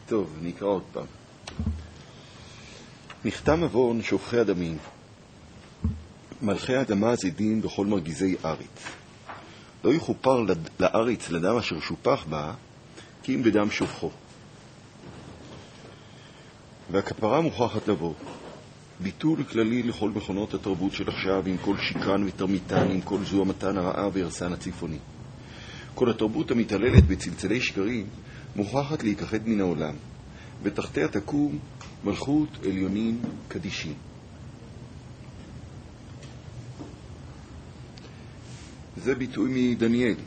טוב, נקרא עוד פעם. נחתם עוון שופכי הדמים. מלכי האדמה זדים בכל מרגיזי ארץ. לא יכופר לארץ לדם אשר שופח בה, כי אם בדם שופכו. והכפרה מוכרחת לבוא. ביטול כללי לכל מכונות התרבות של עכשיו, עם כל שקרן ותרמיתן, עם כל זוהמתן הרעה והרסן הצפוני. כל התרבות המתעללת בצלצלי שקרים מוכרחת להיכחד מן העולם, ותחתיה תקום מלכות עליונים קדישים. זה ביטוי מדניאל.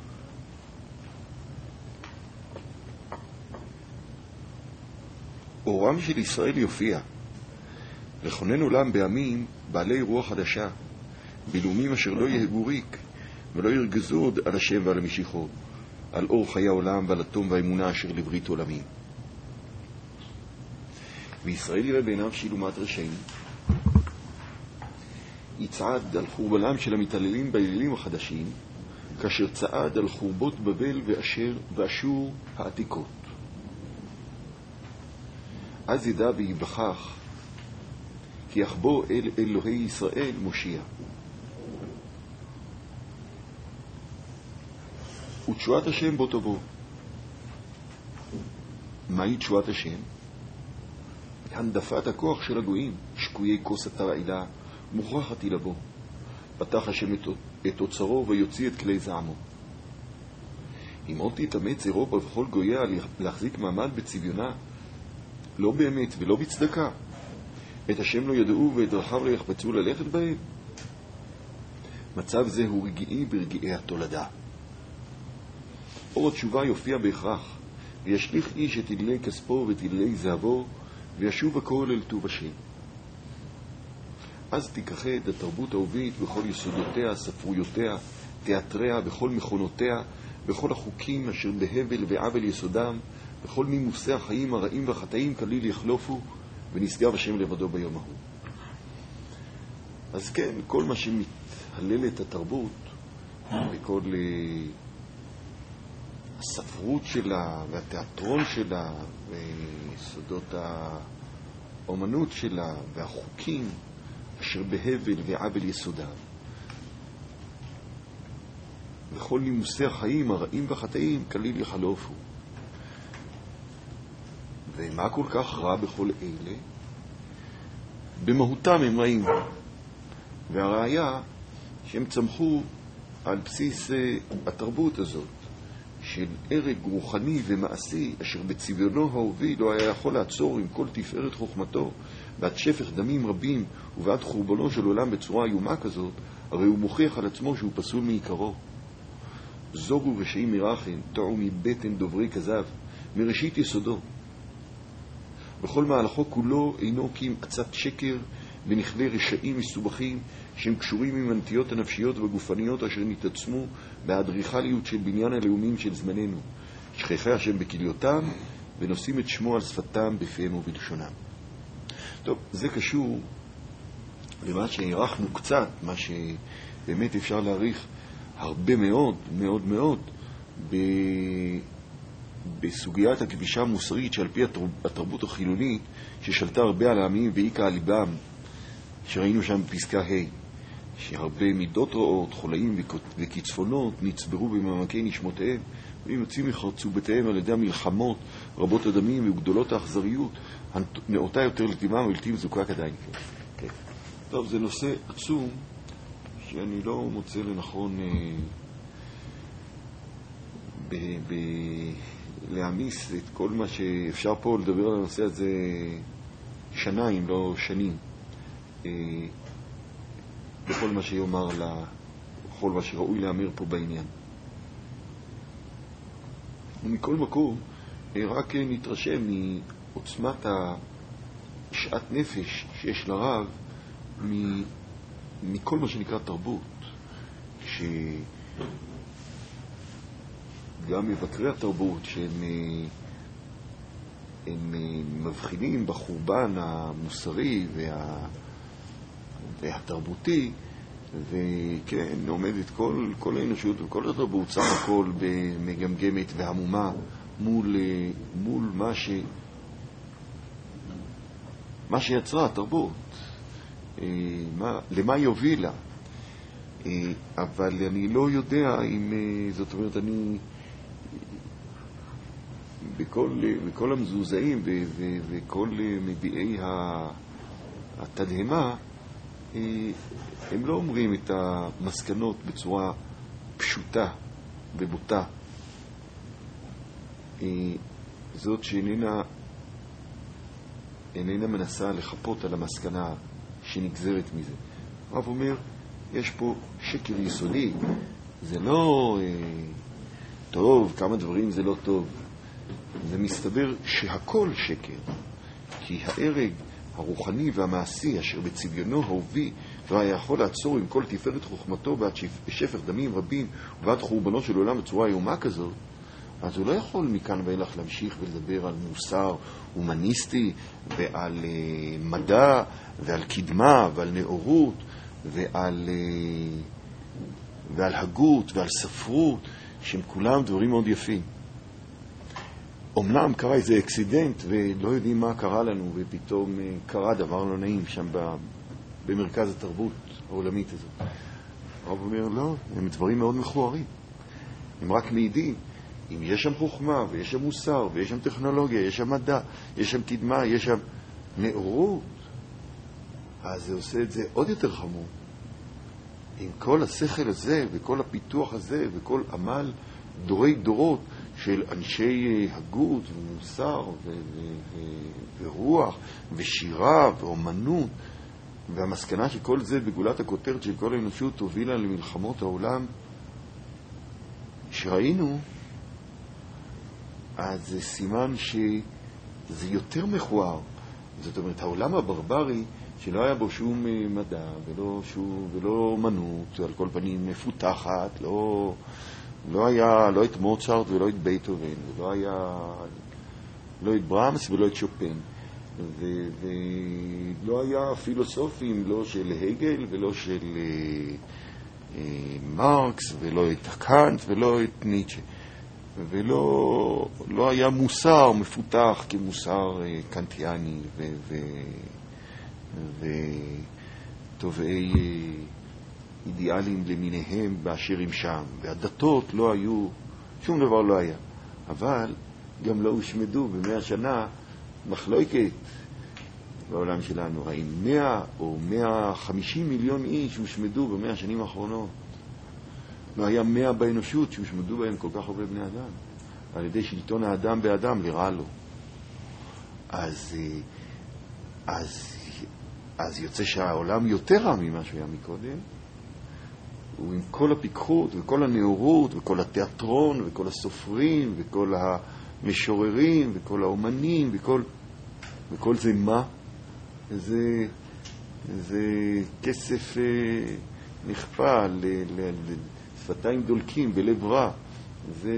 אורם של ישראל יופיע, לכונן עולם בעמים בעלי רוח חדשה, בלאומים אשר לא יהגו ריק, ולא ירגזו עוד על השם ועל המשיחו, על אור חיי העולם ועל התום והאמונה אשר לברית עולמים. וישראל יראה בעיניו שילומת רשעים, יצעד על חורבנם של המתעללים באלילים החדשים, כאשר צעד על חורבות בבל ואשור העתיקות. אז ידע ויבחח, כי יחבוא אל אלוהי ישראל מושיע. ותשועת השם בו תבוא. מהי תשועת השם? הנדפת הכוח של הגויים, שקויי כוס התרעילה, מוכרחת היא לבוא. פתח השם את אוצרו ויוציא את כלי זעמו. אם עוד תתאמץ אירופה וכל גויה להחזיק מעמד בצביונה, לא באמת ולא בצדקה, את השם לא ידעו ואת דרכיו לא יחפצו ללכת בהם. מצב זה הוא רגעי ברגעי התולדה. אור התשובה יופיע בהכרח, וישליך איש את תדלי כספו ותדלי זהבו, וישוב הכל אל טוב השם. אז תיכחד התרבות האהובית בכל יסודותיה, ספרויותיה, תיאטריה, בכל מכונותיה, בכל החוקים אשר בהבל ועבל יסודם, בכל מימוסי החיים הרעים והחטאים כליל יחלופו, ונשגב השם לבדו ביום ההוא. אז כן, כל מה שמתהללת התרבות, וכל הספרות שלה, והתיאטרון שלה, ויסודות האומנות שלה, והחוקים אשר בהבל ועבל יסודם, וכל נימוסי החיים הרעים והחטאים כליל יחלופו. ומה כל כך רע בכל אלה? במהותם הם רעים. והראיה שהם צמחו על בסיס התרבות הזאת, של הרג רוחני ומעשי, אשר בצביונו האהובי לא היה יכול לעצור עם כל תפארת חוכמתו, ועד שפך דמים רבים ועד חורבנו של עולם בצורה איומה כזאת, הרי הוא מוכיח על עצמו שהוא פסול מעיקרו. זורו רשעים מרחם, טעו מבטן דוברי כזב, מראשית יסודו. בכל מהלכו כולו אינו כי עם עצת שקר ונכווה רשעים מסובכים שהם קשורים עם הנטיות הנפשיות והגופניות אשר נתעצמו באדריכליות של בניין הלאומים של זמננו, שכחי השם בכליותם ונושאים את שמו על שפתם בפיהם ובלשונם. טוב, זה קשור למה שהערכנו קצת, מה שבאמת אפשר להעריך הרבה מאוד מאוד מאוד בסוגיית הכבישה המוסרית שעל פי התרבות החילונית ששלטה הרבה על העמים ועיקה על ליבם, שראינו שם בפסקה ה', שהרבה מידות רעות, חולאים וקצפונות נצברו במעמקי נשמותיהם, והם יוצאים מחרצובותיהם על ידי המלחמות רבות הדמים וגדולות האכזריות, נאותה יותר לטימה ולתים זוקק עדיין. כן. טוב, זה נושא עצום שאני לא מוצא לנכון להעמיס את כל מה שאפשר פה לדבר על הנושא הזה שנה, אם לא שנים, בכל מה שיאמר בכל מה שראוי לאמר פה בעניין. ומכל מקום רק נתרשם מעוצמת השעת נפש שיש לרב מכל מה שנקרא תרבות, גם מבקרי התרבות שהם מבחינים בחורבן המוסרי והתרבותי, וכן עומדת כל האנושות וכל התרבות סך הכל במגמגמת והמומה מול מה שיצרה התרבות, למה היא הובילה. אבל אני לא יודע אם, זאת אומרת, אני בכל המזוזעים וכל מביעי התדהמה, הם לא אומרים את המסקנות בצורה פשוטה ובוטה. זאת שאיננה מנסה לחפות על המסקנה שנגזרת מזה. הרב אומר, יש פה שקר יסודי. זה לא טוב, כמה דברים זה לא טוב. זה מסתבר שהכל שקר. כי הערג הרוחני והמעשי אשר בצביונו הוביל והיה יכול לעצור עם כל תפארת חוכמתו ועד שפך דמים רבים ועד חורבנו של עולם בצורה איומה כזאת, אז הוא לא יכול מכאן ואילך להמשיך ולדבר על מוסר הומניסטי ועל מדע ועל קדמה ועל נאורות ועל הגות ועל ספרות, שהם כולם דברים מאוד יפים. אמנם קרה איזה אקסידנט ולא יודעים מה קרה לנו, ופתאום קרה דבר לא נעים שם במרכז התרבות העולמית הזאת. הרב אומר, לא, הם דברים מאוד מכוערים. הם רק מעידים. אם יש שם חוכמה, ויש שם מוסר, ויש שם טכנולוגיה, יש שם מדע, יש שם קדמה, יש שם נאורות, אז זה עושה את זה עוד יותר חמור. עם כל השכל הזה, וכל הפיתוח הזה, וכל עמל דורי דורות של אנשי הגות ומוסר ורוח ושירה ואומנות, והמסקנה שכל זה בגולת הכותרת של כל האנושות הובילה למלחמות העולם שראינו, אז זה סימן שזה יותר מכוער. זאת אומרת, העולם הברברי שלא היה בו שום מדע ולא אומנות, על כל פנים מפותחת, לא היה לא את מוצרט ולא את בייטהובן, ולא היה לא את ברמס ולא את שופן, ולא היה פילוסופים, לא של הגל ולא של מרקס ולא את קאנט ולא את ניטשה, ולא היה מוסר מפותח כמוסר קנטיאני וטובעי אידיאלים למיניהם באשר הם שם, והדתות לא היו, שום דבר לא היה. אבל גם לא הושמדו ב100 שנה מחלוקת בעולם שלנו. האם 100 או 150 מיליון איש הושמדו ב100 שנים האחרונות. לא היה 100 באנושות שהושמדו בהם כל כך הרבה בני אדם, על ידי שלטון האדם באדם לרע לו. אז יוצא שהעולם יותר רע ממה שהיה מקודם, ועם כל הפיקחות וכל הנאורות וכל התיאטרון וכל הסופרים וכל המשוררים וכל האומנים וכל זה מה? זה כסף נכפה לשפתיים דולקים בלב רע. זה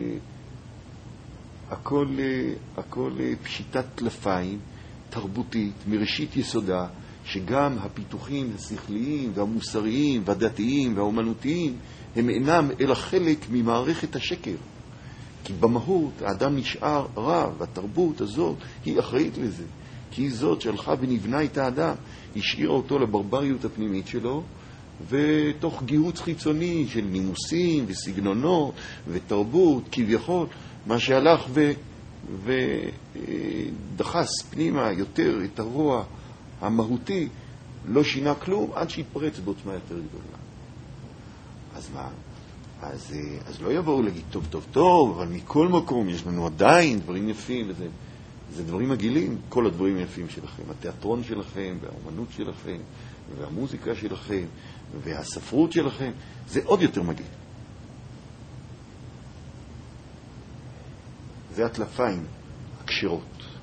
הכל פשיטת טלפיים תרבותית מראשית יסודה, שגם הפיתוחים השכליים והמוסריים והדתיים והאומנותיים הם אינם אלא חלק ממערכת השקר. כי במהות האדם נשאר רע, והתרבות הזאת היא אחראית לזה. כי היא זאת שהלכה ונבנה את האדם, השאירה אותו לברבריות הפנימית שלו, ותוך גיהוץ חיצוני של נימוסים וסגנונות ותרבות, כביכול, מה שהלך ודחס פנימה יותר את הרוע המהותי, לא שינה כלום עד שהתפרץ בעוצמה יותר גדולה. אז מה? אז לא יבואו להגיד טוב טוב טוב, אבל מכל מקום יש לנו עדיין דברים יפים, זה דברים מגילים, כל הדברים היפים שלכם, התיאטרון שלכם והאומנות שלכם והמוזיקה שלכם והספרות שלכם, זה עוד יותר מגיל. זה הטלפיים הקשרות.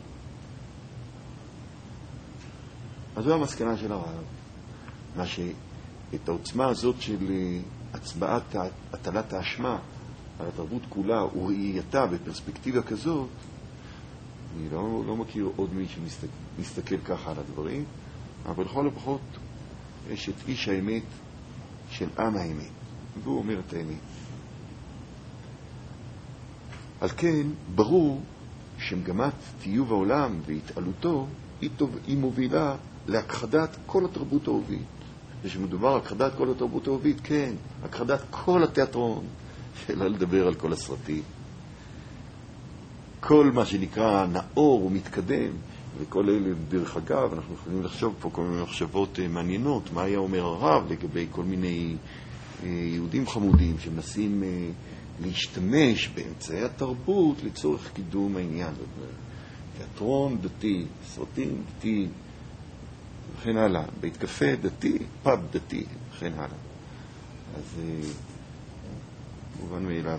אז זו המסקנה של הרב, מה שאת העוצמה הזאת של הצבעת הטלת האשמה על התרבות כולה וראייתה בפרספקטיבה כזאת, אני לא מכיר עוד מי שמסתכל ככה על הדברים, אבל לכל הפחות יש את איש האמת של עם האמת, והוא אומר את האמת. על כן, ברור שמגמת טיוב העולם והתעלותו היא מובילה להכחדת כל התרבות האהובית. ושמדובר על הכחדת כל התרבות האהובית, כן, הכחדת כל התיאטרון, שלא לדבר על כל הסרטים. כל מה שנקרא נאור ומתקדם, וכל אלה, דרך אגב, אנחנו יכולים לחשוב פה כל מיני מחשבות מעניינות, מה היה אומר הרב לגבי כל מיני יהודים חמודים שמנסים להשתמש באמצעי התרבות לצורך קידום העניין. תיאטרון דתי, סרטים דתי, וכן הלאה. בית קפה דתי, פאב דתי, וכן הלאה. אז מובן מאליו.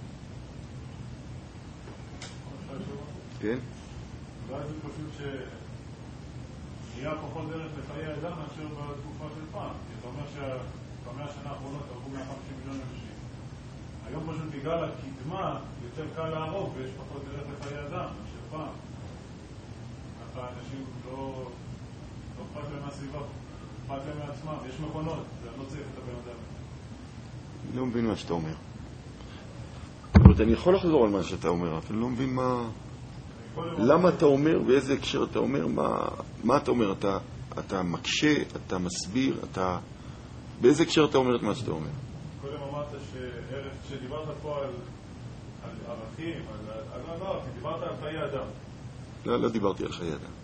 כן? אולי זה פשוט שנהיה פחות דרך לחיי אדם מאשר בתקופה של פעם. כי אתה אומר שבמאה השנה האחרונות הרגו 150 מיליון אנשים. היום פשוט בגלל הקדמה יותר קל להרוג ויש פחות דרך לחיי אדם מאשר פעם. ככה אנשים לא אכפת להם מהסביבה, אכפת להם מעצמם. יש מכונות, ואני לא צריך את הבן אדם. אני לא מבין מה שאתה אומר. זאת אומרת, אני יכול לחזור על מה שאתה אומר, אבל לא מבין מה... למה אתה אומר, באיזה הקשר אתה אומר, מה אתה אומר? אתה מקשה, אתה מסביר, באיזה הקשר אתה אומר את מה שאתה אומר? קודם אמרת שדיברת פה על ערכים, לא, דיברת על חיי אדם. לא דיברתי על חיי אדם.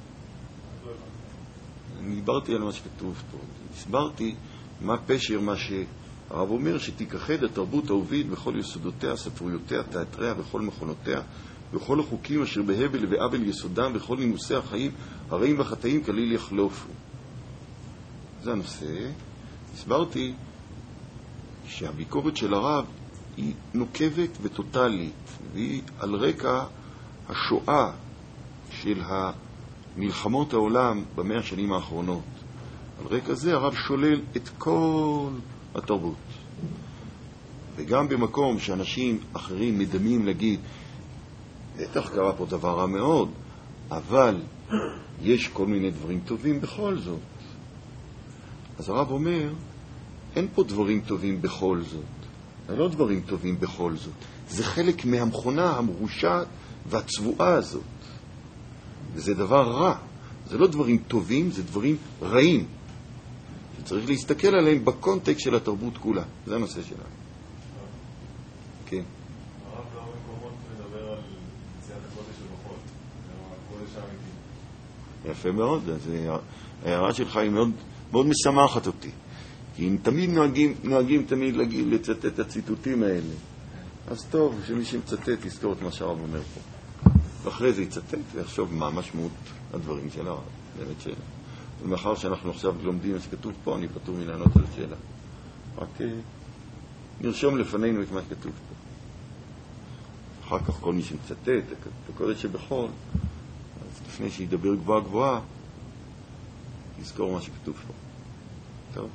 אני דיברתי על מה שכתוב פה. הסברתי מה פשר, מה שהרב אומר, שתיכחד התרבות האהובית בכל יסודותיה, ספרויותיה, תיאטריה, בכל מכונותיה, בכל החוקים אשר בהבל ועבל יסודם, בכל נימוסי החיים הרעים והחטאים כליל יחלופו. זה הנושא. הסברתי שהביקורת של הרב היא נוקבת וטוטלית, והיא על רקע השואה של מלחמות העולם במאה השנים האחרונות. על רקע זה הרב שולל את כל התרבות. וגם במקום שאנשים אחרים מדמים להגיד, בטח קרה פה דבר רע מאוד, אבל יש כל מיני דברים טובים בכל זאת. אז הרב אומר, אין פה דברים טובים בכל זאת. זה לא דברים טובים בכל זאת. זה חלק מהמכונה המרושעת והצבועה הזאת. וזה דבר רע. זה לא דברים טובים, זה דברים רעים. שצריך להסתכל עליהם בקונטקסט של התרבות כולה. זה הנושא שלנו. כן. הרב לא מקומות מדבר על יציאת הקודש ובחול. הקודש האמיתי. יפה מאוד. אז ההערה שלך היא מאוד, מאוד משמחת אותי. כי אם תמיד נוהגים תמיד לצטט את הציטוטים האלה. אז טוב, שמי שמצטט יזכור את מה שהרב אומר פה. ואחרי זה יצטט ויחשוב מה משמעות הדברים של הרב. באמת שאלה. ומאחר שאנחנו עכשיו לומדים מה שכתוב פה, אני פטור מלענות על השאלה. רק נרשום לפנינו את מה שכתוב פה. אחר כך כל מי שמצטט את הקודש שבחול, אז לפני שידבר גבוהה גבוהה, יזכור מה שכתוב פה. טוב.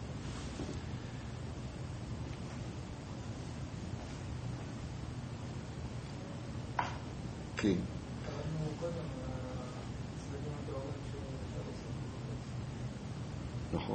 כן. נכון.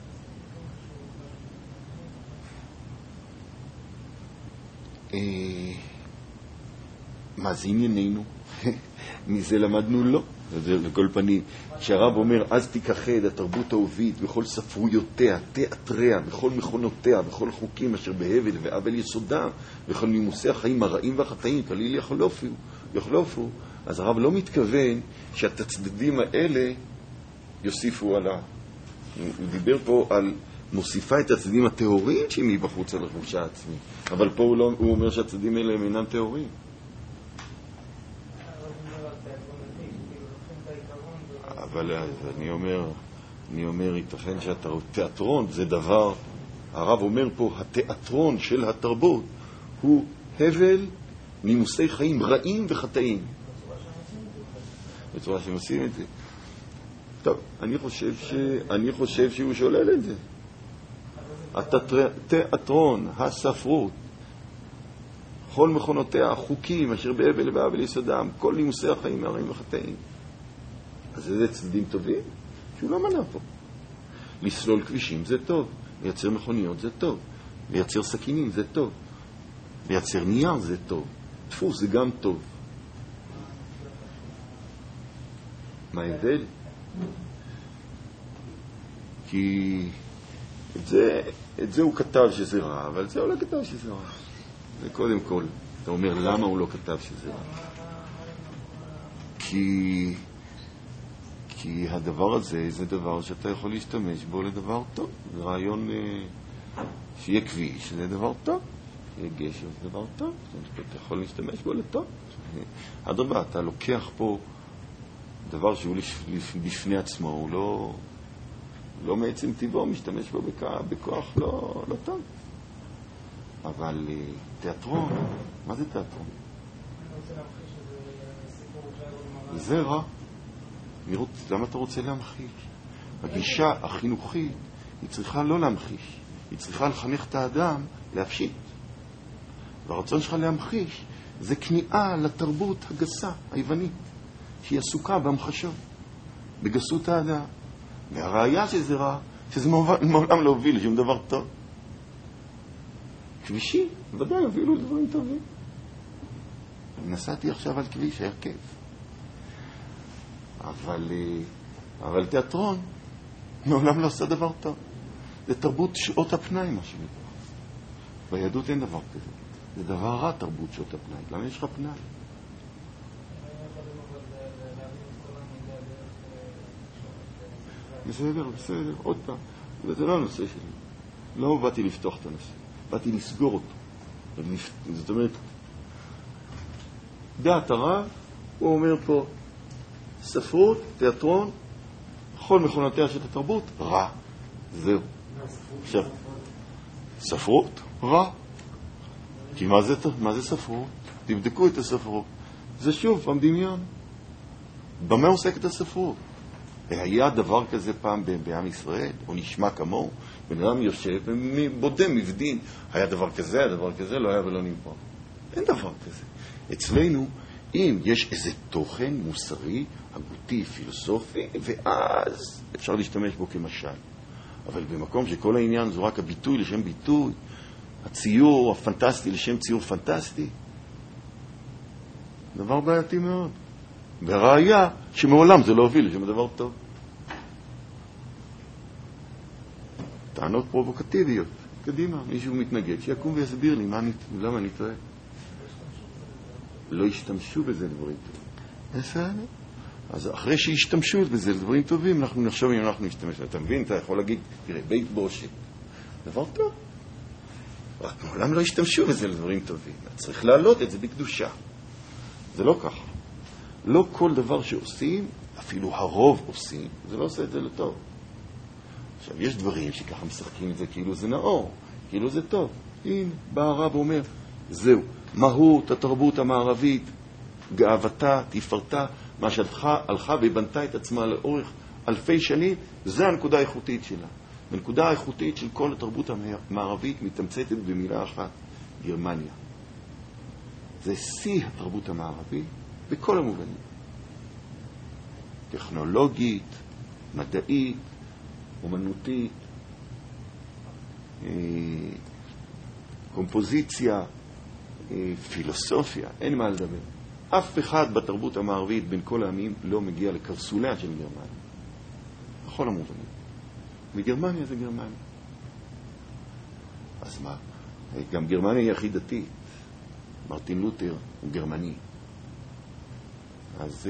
מה זה ענייננו? מזה למדנו לא. זה לכל פנים. כשהרב אומר, אז תיכחד התרבות האהובית בכל ספרויותיה, תיאטריה, בכל מכונותיה, בכל חוקים אשר בהבל ועבל יסודם, בכל נימוסי החיים הרעים והחטאים כליל יחלופו. אז הרב לא מתכוון שאת הצדדים האלה יוסיפו עליו. הוא דיבר פה על מוסיפה את הצדדים הטהוריים שהם מבחוץ על החופשה העצמית. אבל פה הוא אומר שהצדדים האלה הם אינם טהוריים. אבל אני אומר, ייתכן שהתיאטרון זה דבר, הרב אומר פה, התיאטרון של התרבות הוא הבל נימוסי חיים רעים וחטאים. בצורה שהם עושים את זה. טוב, אני חושב שהוא שולל את זה. התיאטרון, הספרות, כל מכונותיה, החוקים אשר בהבל ועבל יסודם, כל נימוסי החיים הרעים וחטאים. אז זה צדדים טובים שהוא לא מנע פה. לסלול כבישים זה טוב, לייצר מכוניות זה טוב, לייצר סכינים זה טוב, לייצר נייר זה טוב, דפוס זה גם טוב. מה ההבדל? כי את זה הוא כתב שזה רע, אבל זה הוא לא כתב שזה רע. זה קודם כל. אתה אומר, למה הוא לא כתב שזה רע? כי הדבר הזה זה דבר שאתה יכול להשתמש בו לדבר טוב. זה רעיון שיהיה כביש, זה דבר טוב. שיהיה גשר, זה דבר טוב. אתה יכול להשתמש בו לטוב. אדרבה, אתה לוקח פה דבר שהוא בפני עצמו, הוא לא מעצם טבעו, משתמש בו בכוח לא טוב. אבל תיאטרון, מה זה תיאטרון? זה רע. למה אתה רוצה להמחיש? הגישה החינוכית היא צריכה לא להמחיש, היא צריכה לחנך את האדם להפשיט. והרצון שלך להמחיש זה כניעה לתרבות הגסה, היוונית, שהיא עסוקה בהמחשות, בגסות האדם. והראיה שזה רע, שזה מעולם לא הוביל לשום דבר טוב. כבישי, ודאי הובילו לדברים טובים. נסעתי עכשיו על כביש, היה כיף. אבל תיאטרון מעולם לא עושה דבר טוב. זה תרבות שעות הפנאי, מה שנקרא. ביהדות אין דבר כזה. זה דבר רע, תרבות שעות הפנאי. למה יש לך פנאי? בסדר, עוד פעם. זה לא הנושא שלי. לא באתי לפתוח את הנושא. באתי לסגור אותו. זאת אומרת, דעת הרב, הוא אומר פה, ספרות, תיאטרון, כל מכונותיה של התרבות, רע. זהו. עכשיו, ספרות, רע. כי מה זה ספרות? תבדקו את הספרות. זה שוב, המדמיון. במה עוסקת הספרות? היה דבר כזה פעם בעם ישראל, או נשמע כמוהו, בן אדם יושב ובודם, מבדין. היה דבר כזה, לא היה ולא נמפה. אין דבר כזה. אצלנו, אם יש איזה תוכן מוסרי, הגותי, פילוסופי, ואז אפשר להשתמש בו כמשל. אבל במקום שכל העניין זו רק הביטוי לשם ביטוי, הציור הפנטסטי לשם ציור פנטסטי, דבר בעייתי מאוד. והראיה שמעולם זה לא הוביל לשם דבר טוב. טענות פרובוקטיביות. קדימה, מישהו מתנגד, שיקום ויסביר לי למה אני טועה. לא השתמשו בזה דברים טובים. בסדר. אז אחרי שהשתמשו בזה לדברים טובים, אנחנו נחשוב אם אנחנו נשתמש. אתה מבין? אתה יכול להגיד, תראה, בית בושת. דבר טוב. רק מעולם לא השתמשו בזה לדברים טובים. צריך להעלות את זה בקדושה. זה לא ככה. לא כל דבר שעושים, אפילו הרוב עושים, זה לא עושה את זה לטוב. עכשיו, יש דברים שככה משחקים את זה כאילו זה נאור, כאילו זה טוב. הנה, בא הרב ואומר, זהו, מהות התרבות המערבית, גאוותה, תפארתה, מה שהלכה ובנתה את עצמה לאורך אלפי שנים, זה הנקודה האיכותית שלה. הנקודה האיכותית של כל התרבות המערבית מתמצתת במילה אחת, גרמניה. זה שיא התרבות המערבית בכל המובנים. טכנולוגית, מדעית, אומנותית, קומפוזיציה, פילוסופיה, אין מה לדבר. אף אחד בתרבות המערבית בין כל העמים לא מגיע לקרסוליה של גרמניה. בכל המובנים. מגרמניה זה גרמניה. אז מה? גם גרמניה היא הכי דתית. מרטין לותר הוא גרמני. אז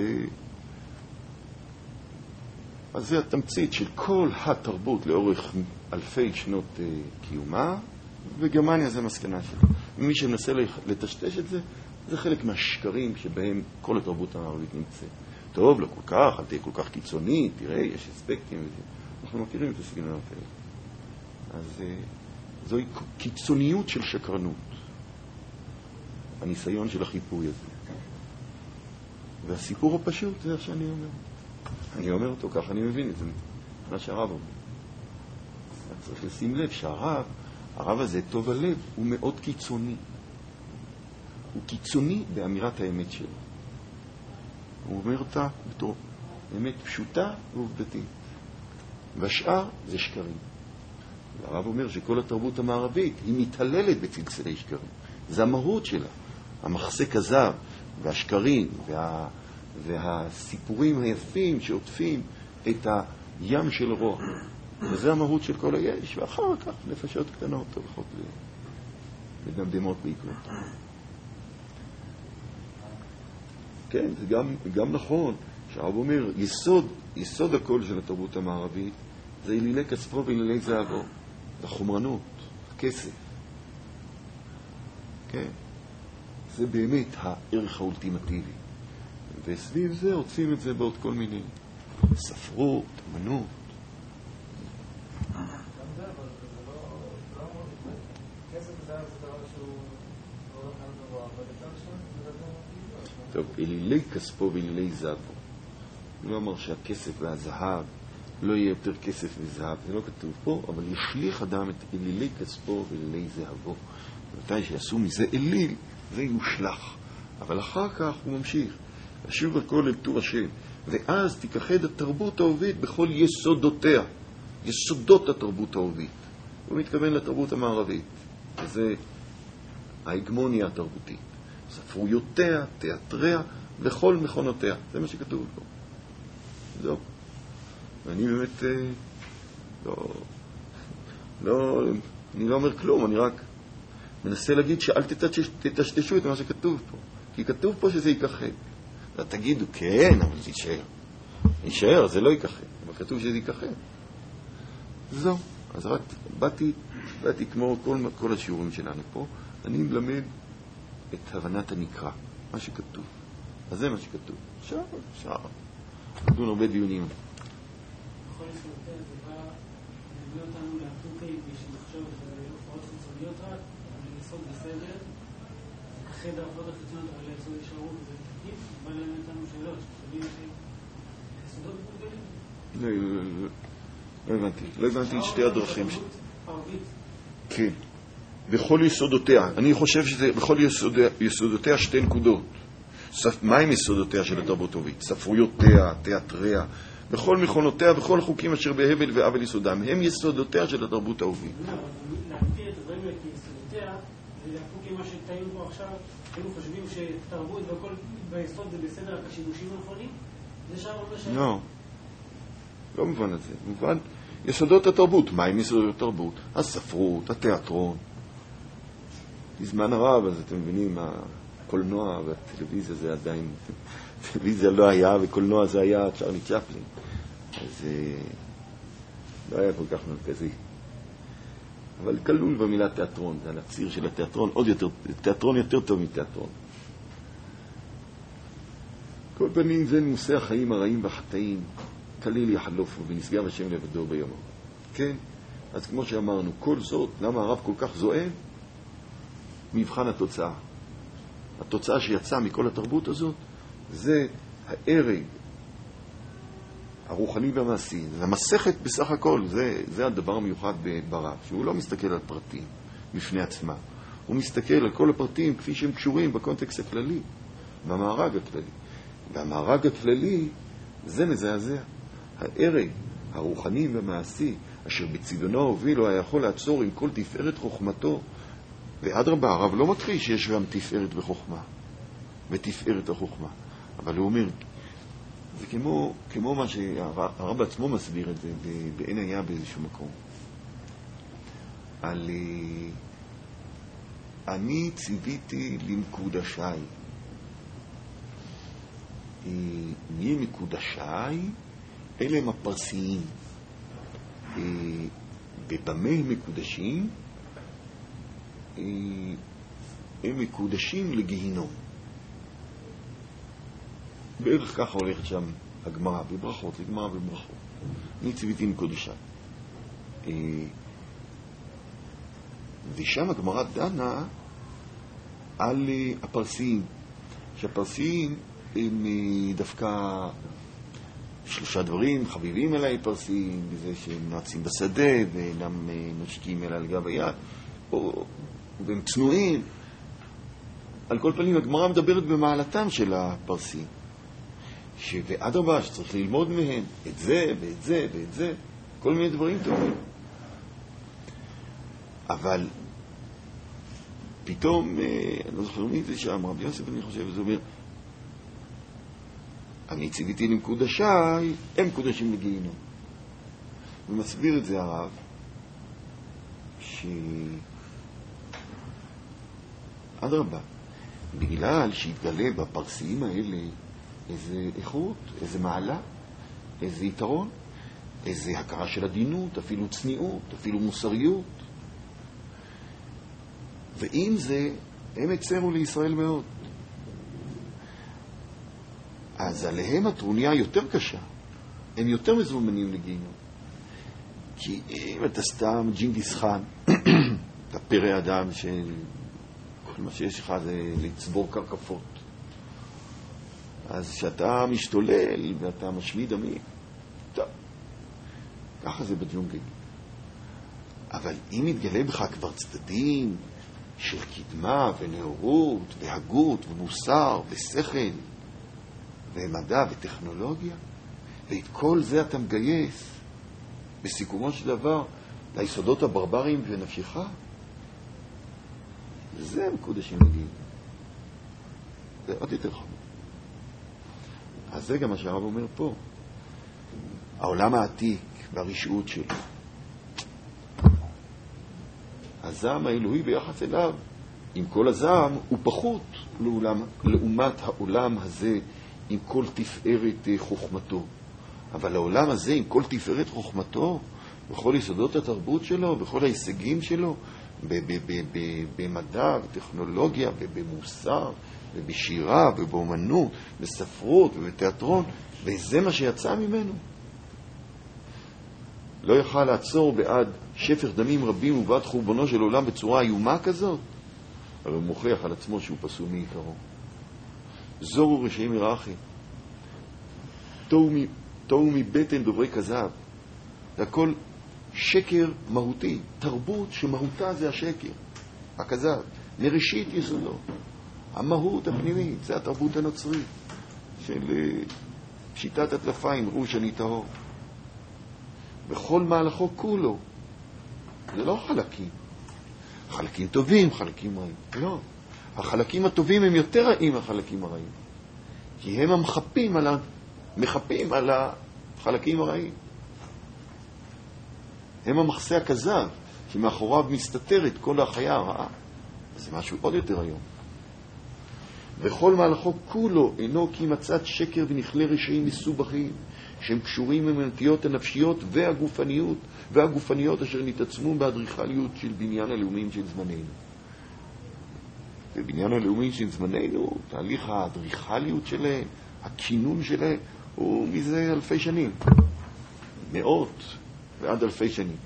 זה התמצית של כל התרבות לאורך אלפי שנות קיומה, וגרמניה זה מסקנה שלה. ומי שמנסה לטשטש את זה, זה חלק מהשקרים שבהם כל התרבות המערבית נמצאת. טוב, לא כל כך, אל תהיה כל כך קיצוני, תראה, יש אספקטים וזה. אנחנו מכירים את הסגנונות האלה. אז זוהי קיצוניות של שקרנות. הניסיון של החיפוי הזה. והסיפור הפשוט זה איך שאני אומר. אני אומר אותו ככה, אני מבין את זה. מה שהרב אומר. צריך לשים לב שהרב הזה, טוב הלב, הוא מאוד קיצוני. הוא קיצוני באמירת האמת שלו. הוא אומר אותה בתור אמת פשוטה ועובדתית. והשאר זה שקרים. הרב אומר שכל התרבות המערבית היא מתעללת בצלצלי שקרים. זה המהות שלה. המחסק הזר והשקרים והסיפורים היפים שעוטפים את הים של רוע. וזה המהות של כל היש, ואחר כך נפשות קטנות הולכות לדמדמות בעקבות. כן, זה גם נכון שהרב אומר, יסוד הכל של התרבות המערבית זה אלילי כספו ואלילי זהבו, זה החומרנות, הכסף. כן, זה באמת הערך האולטימטיבי. וסביב זה רוצים את זה בעוד כל מיני ספרות, אמנות. טוב, אלילי כספו ואלילי זהבו. הוא לא אמר שהכסף והזהב לא יהיה יותר כסף וזהב, זה לא כתוב פה, אבל ישליך אדם את אלילי כספו ואלילי זהבו. מתי שיעשו מזה אליל, זה יושלח. אבל אחר כך הוא ממשיך, לשוב הכל אל טור השם, ואז תיכחד התרבות הערבית בכל יסודותיה, יסודות התרבות הערבית. הוא מתכוון לתרבות המערבית, וזה ההגמוניה התרבותית. ספרויותיה, תיאטריה וכל מכונותיה. זה מה שכתוב פה. זהו. ואני באמת אני לא אומר כלום, אני רק מנסה להגיד שאל תטשטשו את מה שכתוב פה. כי כתוב פה שזה ייכחד. תגידו, כן, אבל זה יישאר. יישאר, זה לא ייכחד. אבל כתוב שזה ייכחד. זהו. אז רק באתי כמו כל השיעורים שלנו פה, אני מלמד את הבנת הנקרא, מה שכתוב. אז זה מה שכתוב. שער. נדון הרבה דיונים. בכל הסרטה זה בא להביא אותנו לאפוקי בשביל לחשוב שזה הופעות חיצוניות רק, אבל לסוד בסדר, זה ההופעות החיצוניות, אבל לסוד ישרות וזה תקיף, בא להם אותנו שאלות, שתביאים יסודות מוגבלים. לא הבנתי את שתי הדרכים. כן. בכל יסודותיה. אני חושב שזה בכל יסודותיה שתי נקודות. מהם יסודותיה של התרבות הערבית? ספרויותיה, תיאטריה, בכל מכונותיה, בכל החוקים אשר בהבל ועבל יסודם. הם יסודותיה של התרבות הערבית. להגדיר את הדברים האלה כיסודותיה, זה להפוק עם מה שתאים פה עכשיו, היינו חושבים שתרבות וכל ביסוד זה בסדר, רק השימושים הנכונים? זה שם אומר שם? לא. לא מובן את זה. מובן יסודות התרבות. מהם יסודות התרבות? הספרות, התיאטרון. בזמן הרב, אז אתם מבינים, הקולנוע והטלוויזיה זה עדיין, טלוויזיה לא היה, וקולנוע זה היה צ'רלי צ'פלין. אז לא היה כל כך מרכזי. אבל כלול במילה תיאטרון, זה על הציר של התיאטרון, עוד יותר, תיאטרון יותר טוב מתיאטרון. כל פנים זה נושא החיים הרעים והחטאים, כליל יחלופו ונשגב השם לבדו ביומו. כן? אז כמו שאמרנו, כל זאת, למה הרב כל כך זועם? מבחן התוצאה. התוצאה שיצאה מכל התרבות הזאת, זה הערג הרוחני והמעשי. זה המסכת בסך הכל, זה הדבר המיוחד ברב, שהוא לא מסתכל על פרטים בפני עצמם. הוא מסתכל על כל הפרטים כפי שהם קשורים בקונטקסט הכללי, במארג הכללי. והמארג הכללי זה מזעזע. הערג הרוחני והמעשי, אשר בצבעונו הובילו, היה יכול לעצור עם כל תפארת חוכמתו. ואדרבה, הרב לא מכחיש שיש גם תפארת וחוכמה, ותפארת החוכמה. אבל הוא אומר, זה כמו מה שהרב עצמו מסביר את זה, בעין היה באיזשהו מקום. על אני ציוויתי למקודשי. מי מקודשי? אלה הם הפרסיים. בבמה מקודשים? הם מקודשים לגיהינום. בערך ככה הולכת שם הגמרא בברכות, לגמרא בברכות. אני ציוויתי מקודשי. ושם הגמרא דנה על הפרסיים. שהפרסיים הם דווקא שלושה דברים חביבים אליי פרסיים, בזה שהם נועצים בשדה ואינם נושקים אל על גב היד, והם צנועים. על כל פנים הגמרא מדברת במעלתם של הפרסים, ואדרבה שצריך ללמוד מהם את זה ואת זה ואת זה, כל מיני דברים טובים. אבל פתאום, אני לא זוכר מי זה שם, רבי יוסף אני חושב, זה אומר, אני ציוויתי למקודשי, הם מקודשים לגיהינום. ומסביר את זה הרב, אדרבה, בגלל שהתגלה בפרסיים האלה איזה איכות, איזה מעלה, איזה יתרון, איזה הכרה של עדינות, אפילו צניעות, אפילו מוסריות. ועם זה הם הצרו לישראל מאוד. אז עליהם הטרוניה יותר קשה, הם יותר מזומנים לגיהינום. כי אם אתה סתם ג'ינגיס חאן, אתה פרא אדם שכל מה שיש לך זה לצבור קרקפות, אז שאתה משתולל ואתה משמיד עמים, טוב, ככה זה בג'ונגל. אבל אם יתגלה בך כבר צדדים של קדמה ונאורות והגות ומוסר ושכל ומדע וטכנולוגיה, ואת כל זה אתה מגייס בסיכומו של דבר ליסודות הברבריים ונפשך, זה מקודשים לגיהינום. זה עוד יותר חמור. אז זה גם מה שהרב אומר פה. העולם העתיק והרשעות שלו, הזעם האלוהי ביחס אליו, עם כל הזעם, הוא פחות לעומת העולם הזה עם כל תפארת חוכמתו. אבל העולם הזה עם כל תפארת חוכמתו, בכל יסודות התרבות שלו, בכל ההישגים שלו, במדע וטכנולוגיה ובמוסר ובשירה ובאומנות, בספרות ובתיאטרון, וזה מה שיצא ממנו. לא יוכל לעצור בעד שפך דמים רבים ובעד חורבנו של עולם בצורה איומה כזאת, אבל הוא מוכיח על עצמו שהוא פסול מעיקרו. זורו רשעים ירחי, תוהו מבטן דוברי כזב. זה הכל שקר מהותי, תרבות שמהותה זה השקר, הכזב, מראשית יסודו. המהות הפנימית, זה התרבות הנוצרית של שיטת הטלפיים, ראש אני טהור. בכל מהלכו כולו, זה לא חלקים. חלקים טובים, חלקים רעים. לא. החלקים הטובים הם יותר רעים מהחלקים הרעים. כי הם מחפים על החלקים הרעים. הם המחסה הכזב, שמאחוריו מסתתרת כל החיה הרעה. זה משהו עוד יותר היום. וכל מהלכו כולו אינו כי מצאת שקר ונכלי רשעים מסובכים, שהם קשורים עם הנטיות הנפשיות והגופניות אשר נתעצמו באדריכליות של בניין הלאומיים של זמננו. ובניין הלאומי של זמננו, תהליך האדריכליות שלהם, הכינון שלהם, הוא מזה אלפי שנים. מאות ועד אלפי שנים.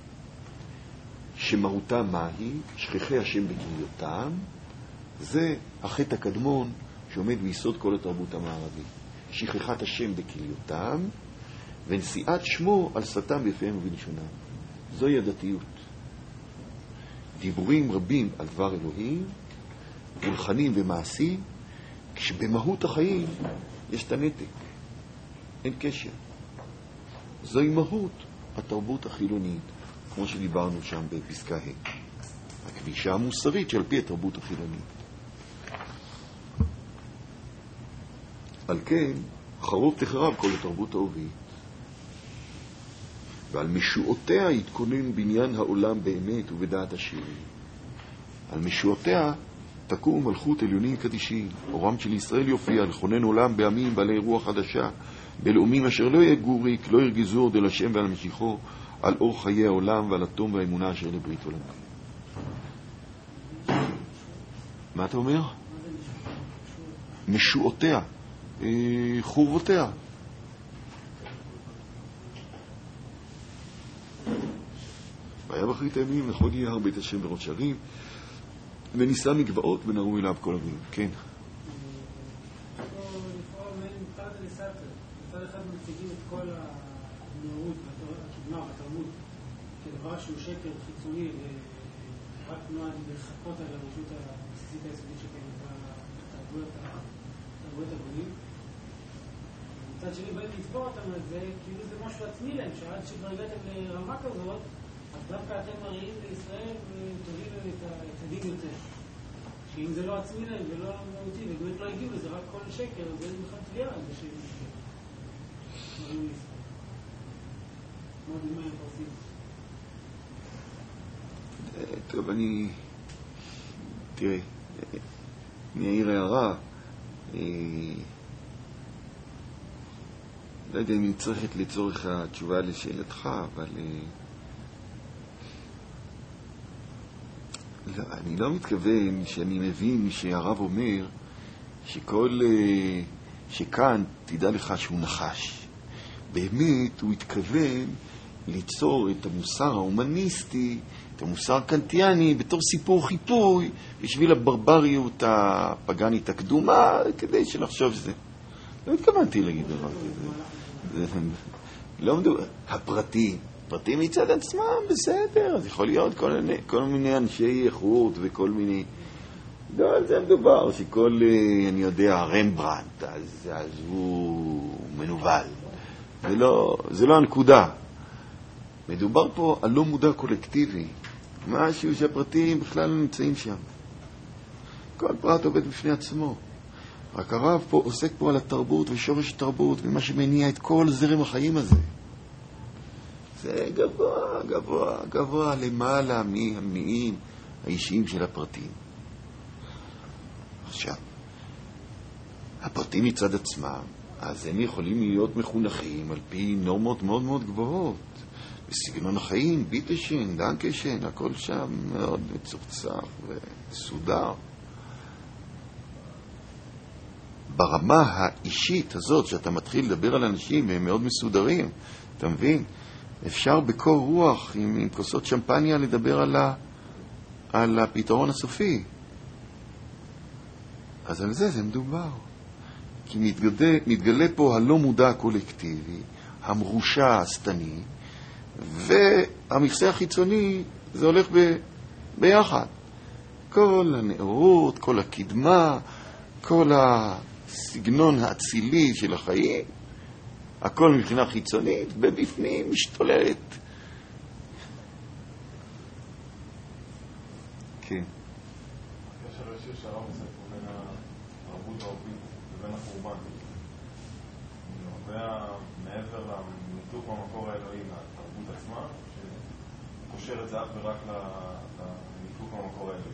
שמהותם מהי, שכחי השם בקריותם, זה החטא הקדמון שעומד ביסוד כל התרבות המערבית. שכחת השם בקריותם, ונשיאת שמו על שפתם בפיהם ובלשונם. זוהי הדתיות. דיבורים רבים על דבר אלוהים, פולחנים ומעשים, כשבמהות החיים יש את הנתק. אין קשר. זוהי מהות התרבות החילונית, כמו שדיברנו שם בפסקה ה'. הכבישה המוסרית שעל פי התרבות החילונית. על כן, חרוב תחרב כל התרבות העובית. ועל משועותיה יתכונן בניין העולם באמת ובדעת השירים. על משועותיה תקום מלכות עליונים קדישים. אורם של ישראל יופיע לכונן עולם בעמים בעלי רוח חדשה, בלאומים אשר לא יגור ריק, לא ירגזו עוד אל השם ועל משיחו, על אור חיי העולם ועל התום והאמונה אשר לברית עולם. מה אתה אומר? משועותיה, חורבותיה. והיה באחרית הימים לכל יער בית השם בראש הרים, ונישא מגבעות ונרו אליו כל אביב. כן. מצד אחד מציגים את כל הנאורות, הקדמה והתרבות כדבר שהוא שקר חיצוני ורק נועד לחכות על הרשות הבסיסית היסודית שקיימת בתרבויות הגונים. מצד שני באים לצפור אותם על זה כאילו זה משהו עצמי להם, שעד שכבר הגעתם לרמה כזאת אז דווקא אתם מראים לישראל ותובעים את הדין יותר. שאם זה לא עצמי להם ולא מהותי, ובאמת לא הגיעו לזה, רק כל שקר, זה בכלל תביעה, זה שהם דברים לישראל. מה דומה הם עושים? טוב, תראה, אני אעיר הערה, לא יודע אם היא צריכת לצורך התשובה לשאלתך, אבל לא, אני לא מתכוון שאני מבין שהרב אומר שכאן תדע לך שהוא נחש. באמת הוא התכוון ליצור את המוסר ההומניסטי, את המוסר הקנטיאני, בתור סיפור חיפוי, בשביל הברבריות הפגנית הקדומה, כדי שנחשוב שזה. לא התכוונתי להגיד דבר כזה. לא מדובר. הפרטים מצד עצמם, בסדר, אז יכול להיות כל מיני אנשי איכות וכל מיני... לא, על זה מדובר, שכל, אני יודע, רמברנט, אז הוא מנובל. זה לא הנקודה. מדובר פה על לא מודע קולקטיבי, משהו שהפרטים בכלל לא נמצאים שם. כל פרט עובד בפני עצמו. רק הרב פה עוסק פה על התרבות ושורש התרבות ומה שמניע את כל זרם החיים הזה. זה גבוה, גבוה, גבוה למעלה מהמניעים האישיים של הפרטים. עכשיו, הפרטים מצד עצמם, אז הם יכולים להיות מחונכים על פי נורמות מאוד מאוד גבוהות. בסגנון החיים, ביטשן, דנקשן, הכל שם מאוד מצוחצח וסודר. ברמה האישית הזאת, שאתה מתחיל לדבר על אנשים והם מאוד מסודרים, אתה מבין? אפשר בקור רוח עם כוסות שמפניה לדבר על הפתרון הסופי. אז על זה מדובר. כי מתגלה פה הלא מודע הקולקטיבי, המרושע הסתני, והמכסה החיצוני זה הולך ביחד. כל הנאורות, כל הקדמה, כל הסגנון האצילי של החיים, הכל מבחינה חיצונית, ובפנים משתוללת. כן. הקשר הישיר שהרב עושה פה בין התרבות הערבית לבין החורבן. נובע מעבר לניתוק מהמקור האלוהי מהתרבות עצמה, שקושר את זה אך ורק לניתוק מהמקור האלוהי.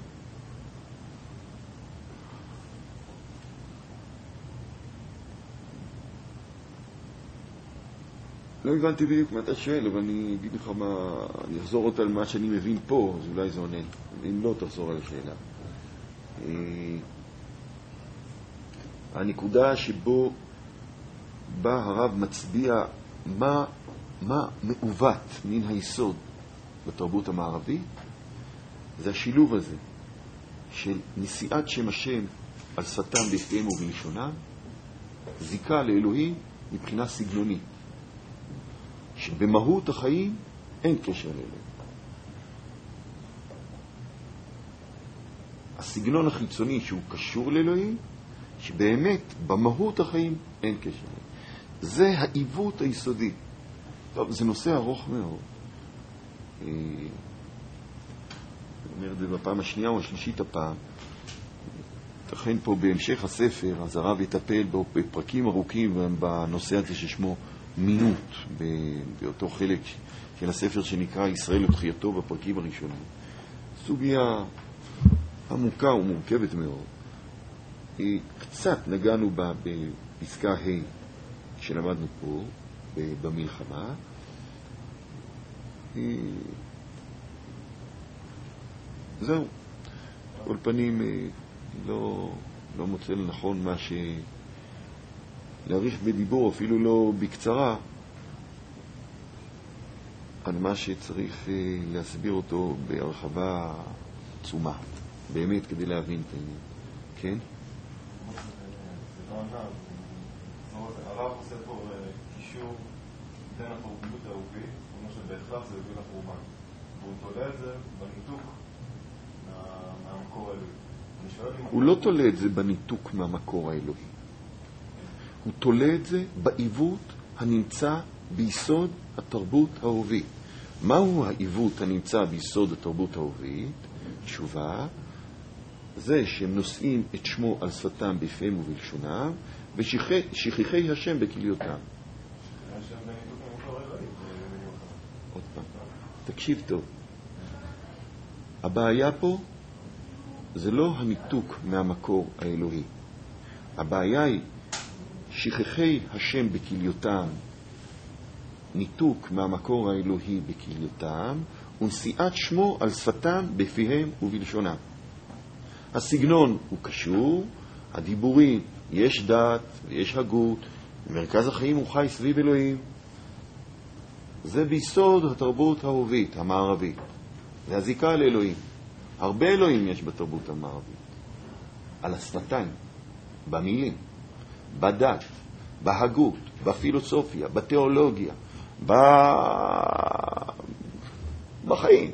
לא הבנתי בדיוק מה אתה שואל, אבל אני אגיד לך מה, אני אחזור אותה על מה שאני מבין פה, אז אולי זה עונה. אם לא, תחזור על השאלה. הנקודה שבו בה הרב מצביע מה מעוות מן היסוד בתרבות המערבית, זה השילוב הזה של נשיאת שם השם על שפתם בפיהם ובלשונם, זיקה לאלוהים מבחינה סגנונית, שבמהות החיים אין קשר לאלוהים. הסגנון החיצוני שהוא קשור לאלוהים, שבאמת במהות החיים אין קשר לאלוהים. זה העיוות היסודי. טוב, זה נושא ארוך מאוד. אני אומר את זה בפעם השנייה או השלישית הפעם. תכן פה בהמשך הספר, אז הרב יטפל בפרקים ארוכים בנושא הזה ששמו מינות, באותו חלק של הספר שנקרא ישראל ותחייתו בפרקים הראשונים. סוגיה עמוקה ומורכבת מאוד. קצת נגענו בה בפסקה ה' שלמדנו פה במלחמה. זהו. כל פנים לא מוצא לנכון מה להאריך בדיבור, אפילו לא בקצרה, על מה שצריך להסביר אותו בהרחבה עצומה, באמת כדי להבין את העניין. כן? זה לא ענה, הרב עושה פה קישור בין התרבות הערבית, כמו שבהכרח זה הביא לחורבן, והוא תולה את זה בניתוק מהמקור האלוהי. הוא לא תולה את זה בניתוק מהמקור האלוהי. הוא תולה את זה בעיוות הנמצא ביסוד התרבות הערבית. מהו העיוות הנמצא ביסוד התרבות הערבית? תשובה, זה שהם נושאים את שמו על שפתם בפיהם ובלשונם, ושכיחי השם בכליותם. עוד פעם, תקשיב טוב. הבעיה פה זה לא הניתוק מהמקור האלוהי. הבעיה היא שכיחי השם בכליותם, ניתוק מהמקור האלוהי בכליותם, ונשיאת שמו על שפתם בפיהם ובלשונם. הסגנון הוא קשור, הדיבורים, יש דת ויש הגות, מרכז החיים הוא חי סביב אלוהים. זה ביסוד התרבות הערבית, המערבית. זה הזיקה על אלוהים. הרבה אלוהים יש בתרבות המערבית. על השפתיים, במילים, בדת, בהגות, בפילוסופיה, בתיאולוגיה, בחיים.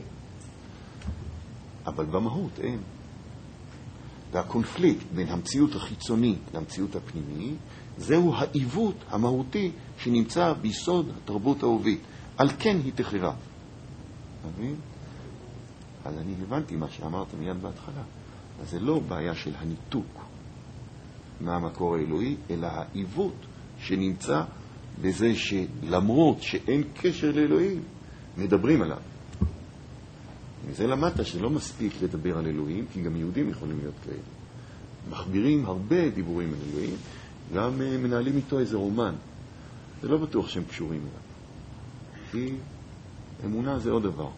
אבל במהות אין. והקונפליקט בין המציאות החיצונית למציאות הפנימית, זהו העיוות המהותי שנמצא ביסוד התרבות הערבית. על כן היא תחרב. מבין? אז אני הבנתי מה שאמרת מיד בהתחלה. אז זה לא בעיה של הניתוק מהמקור האלוהי, אלא העיוות שנמצא בזה שלמרות שאין קשר לאלוהים, מדברים עליו. מזה למדת שלא מספיק לדבר על אלוהים, כי גם יהודים יכולים להיות כאלה. מחבירים הרבה דיבורים על אלוהים, גם מנהלים איתו איזה רומן. זה לא בטוח שהם קשורים אליו. כי אמונה זה עוד דבר.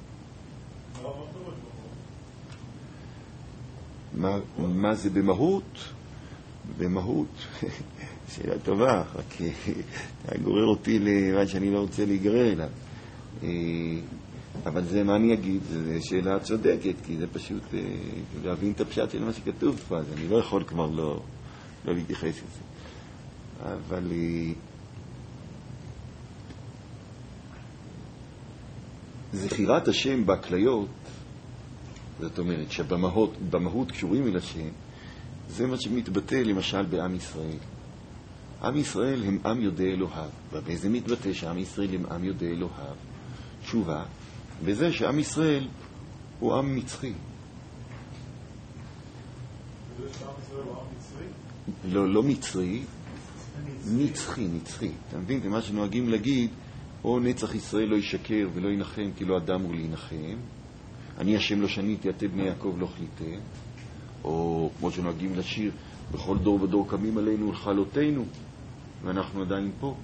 מה זה במהות? במהות. שאלה טובה, רק אתה גורר אותי למה שאני לא רוצה להיגרר אליו. אבל זה מה אני אגיד, זו שאלה צודקת, כי זה פשוט להבין את הפשט של מה שכתוב פה, אז אני לא יכול כבר לא להתייחס לזה. אבל זכירת השם בכליות, זאת אומרת שבמהות קשורים אל השם, זה מה שמתבטא למשל בעם ישראל. עם ישראל הם עם יודע אלוהיו. ובאיזה מתבטא שעם ישראל הם עם יודע אלוהיו? תשובה, בזה שעם ישראל הוא עם מצרי. בזה שעם ישראל הוא עם מצרי? לא מצרי, נצחי. אתה מבין? זה מה שנוהגים להגיד, או נצח ישראל לא ישקר ולא ינחם, כי לא אדם הוא להנחם. אני השם לא שניתי, אתם בני יעקב לא חליתם. או כמו שנוהגים לשיר, בכל דור ודור קמים עלינו ולכלותינו, ואנחנו עדיין פה.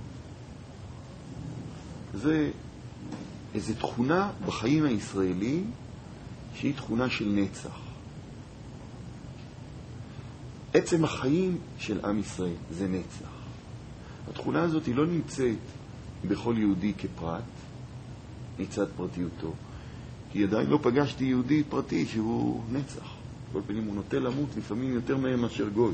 זה איזו תכונה בחיים הישראלים שהיא תכונה של נצח. עצם החיים של עם ישראל זה נצח. התכונה הזאת היא לא נמצאת בכל יהודי כפרט, מצד פרטיותו. כי עדיין לא פגשתי יהודי פרטי שהוא נצח. כל פנים הוא נוטה למות לפעמים יותר מהם מאשר גוי.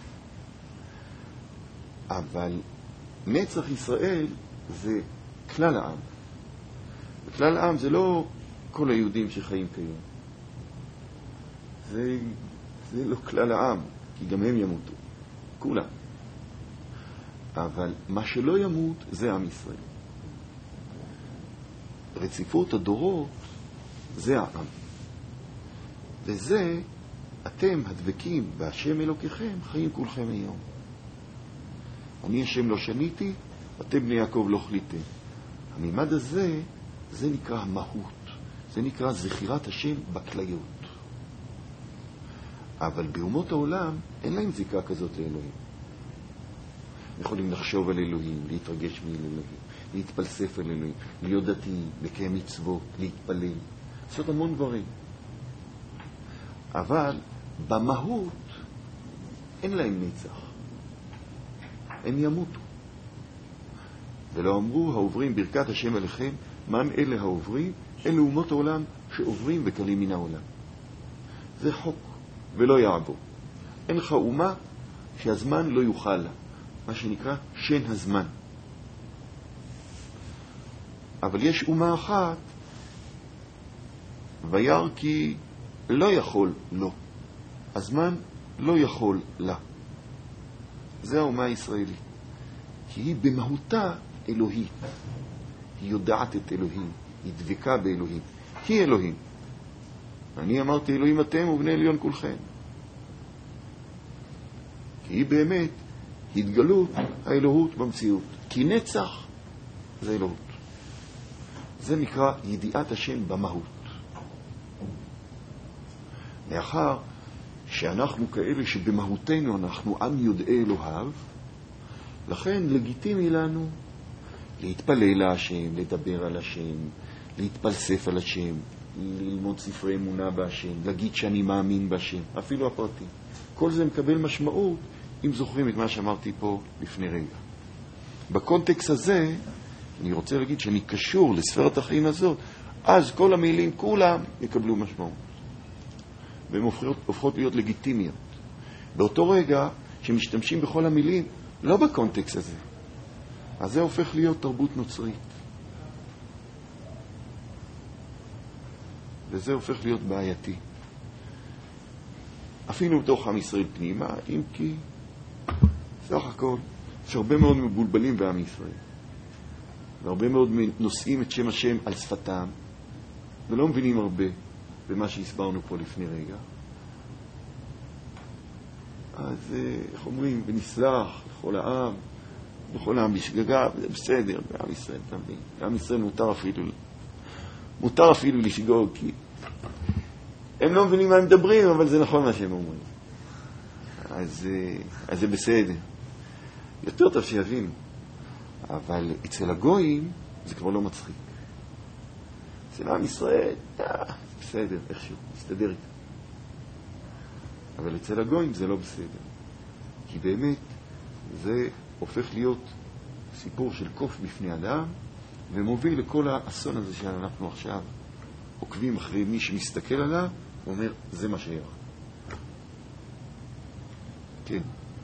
אבל נצח ישראל זה כלל העם. וכלל העם זה לא כל היהודים שחיים כיום. זה לא כלל העם, כי גם הם ימותו. כולם. אבל מה שלא ימות זה עם ישראל. רציפות הדורות זה העם. וזה אתם הדבקים בהשם אלוקיכם חיים כולכם היום. אני השם לא שניתי, אתם בני יעקב לא חליתם. הממד הזה, זה נקרא המהות. זה נקרא זכירת השם בכליות. אבל באומות העולם אין להם זיקה כזאת לאלוהים. יכולים לחשוב על אלוהים, להתרגש מאלוהים, להתפלסף על אלוהים, להיות דתיים, לקיים מצוות, להתפלל, לעשות המון דברים. אבל במהות אין להם נצח. הם ימותו. ולא אמרו העוברים ברכת השם עליכם, מן אלה העוברים? אלה אומות העולם שעוברים וקלים מן העולם. זה חוק ולא יעבור. אין לך אומה שהזמן לא יוכל לה. מה שנקרא שן הזמן. אבל יש אומה אחת, וירא כי לא יכול לו. הזמן לא יכול לה. זה האומה הישראלית. כי היא במהותה אלוהית. היא יודעת את אלוהים. היא דבקה באלוהים. היא אלוהים. אני אמרתי אלוהים אתם ובני עליון כולכם. כי היא באמת התגלות האלוהות במציאות. כי נצח זה אלוהות. זה נקרא ידיעת השם במהות. מאחר שאנחנו כאלה שבמהותנו אנחנו עם יודעי אלוהיו, לכן לגיטימי לנו להתפלל להשם, לדבר על השם, להתפלסף על השם, ללמוד ספרי אמונה בהשם, להגיד שאני מאמין בהשם, אפילו הפרטי. כל זה מקבל משמעות אם זוכרים את מה שאמרתי פה לפני רגע. בקונטקסט הזה אני רוצה להגיד שאני קשור לספרת החיים הזאת, אז כל המילים כולם יקבלו משמעות. והן הופכות להיות לגיטימיות. באותו רגע שמשתמשים בכל המילים, לא בקונטקסט הזה, אז זה הופך להיות תרבות נוצרית. וזה הופך להיות בעייתי. אפילו בתוך עם ישראל פנימה, אם כי סך הכל יש הרבה מאוד מבולבלים בעם ישראל. והרבה מאוד נושאים את שם השם על שפתם, ולא מבינים הרבה במה שהסברנו פה לפני רגע. אז איך אומרים, ונסלח לכל העם בשגגה, זה בסדר, בעם ישראל תמיד. בעם ישראל מותר אפילו לשגוג, כי הם לא מבינים מה הם מדברים, אבל זה נכון מה שהם אומרים. אז זה בסדר. יותר טוב שיבינו. אבל אצל הגויים זה כבר לא מצחיק. אצל עם ישראל, בסדר, איכשהו, מסתדר איתה. אבל אצל הגויים זה לא בסדר. כי באמת זה הופך להיות סיפור של קוף בפני אדם, ומוביל לכל האסון הזה שאנחנו עכשיו עוקבים אחרי מי שמסתכל עליו, ואומר, זה מה שהיה. כן.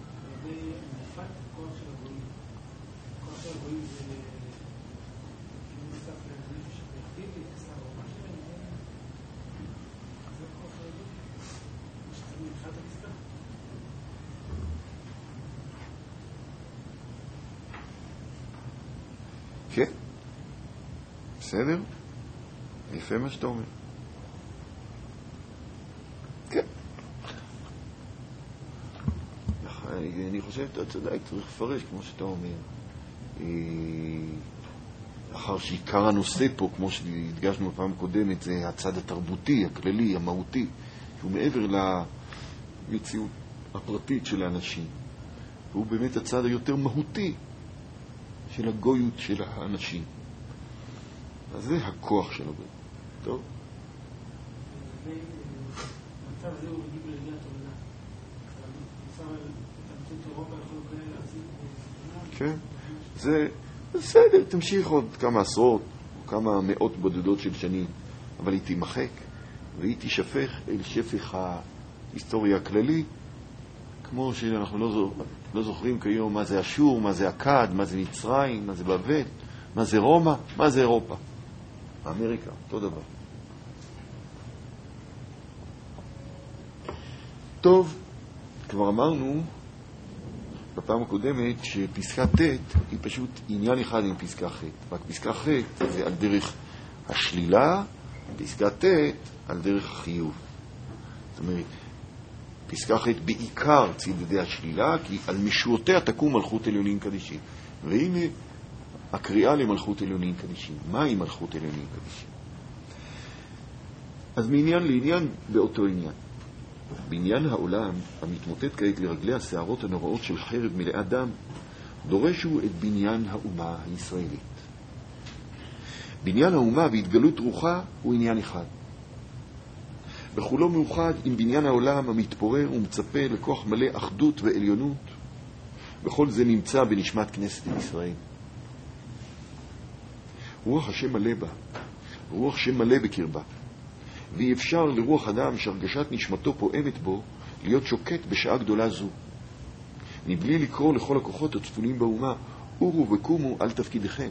כן, בסדר? יפה מה שאתה אומר. כן. אני חושב שאתה צודק, צריך לפרש כמו שאתה אומר. אחר שעיקר הנושא פה, כמו שהדגשנו בפעם הקודמת, זה הצד התרבותי, הכללי, המהותי, שהוא מעבר למציאות הפרטית של האנשים. והוא באמת הצד היותר מהותי של הגויות של האנשים. אז זה הכוח של הגויות. טוב? המצב הזה הוא בדיוק לגיעת עולה. המצב את אירופה יכול לקרוא להזיק. כן. זה בסדר, תמשיך עוד כמה עשרות, או כמה מאות בודדות של שנים, אבל היא תימחק, והיא תשפך אל שפך ההיסטוריה הכללי, כמו שאנחנו לא זוכרים כיום מה זה אשור, מה זה אכד, מה זה מצרים, מה זה בבל, מה זה רומא, מה זה אירופה. אמריקה, אותו דבר. טוב, כבר אמרנו בפעם הקודמת שפסקה ט' היא פשוט עניין אחד עם פסקה ח'. רק פסקה ח' זה על דרך השלילה, פסקה ט' על דרך החיוב. זאת אומרת, פסקה ח' בעיקר צדדי השלילה, כי על משועותיה תקום מלכות עליונים קדישים. והנה הקריאה למלכות עליונים קדישים. מהי מלכות עליונים קדישים? אז מעניין לעניין באותו עניין. בעניין העולם המתמוטט כעת לרגלי השערות הנוראות של חרב מלאה דם, דורשו את בניין האומה הישראלית. בניין האומה והתגלות רוחה הוא עניין אחד. בכולו מאוחד עם בניין העולם המתפורר ומצפה לכוח מלא אחדות ועליונות. בכל זה נמצא בנשמת כנסת ישראל. רוח השם מלא בה, רוח שם מלא בקרבה. ואי אפשר לרוח אדם שהרגשת נשמתו פועמת בו להיות שוקט בשעה גדולה זו. מבלי לקרוא לכל הכוחות הצפונים באומה, אורו וקומו על תפקידכם.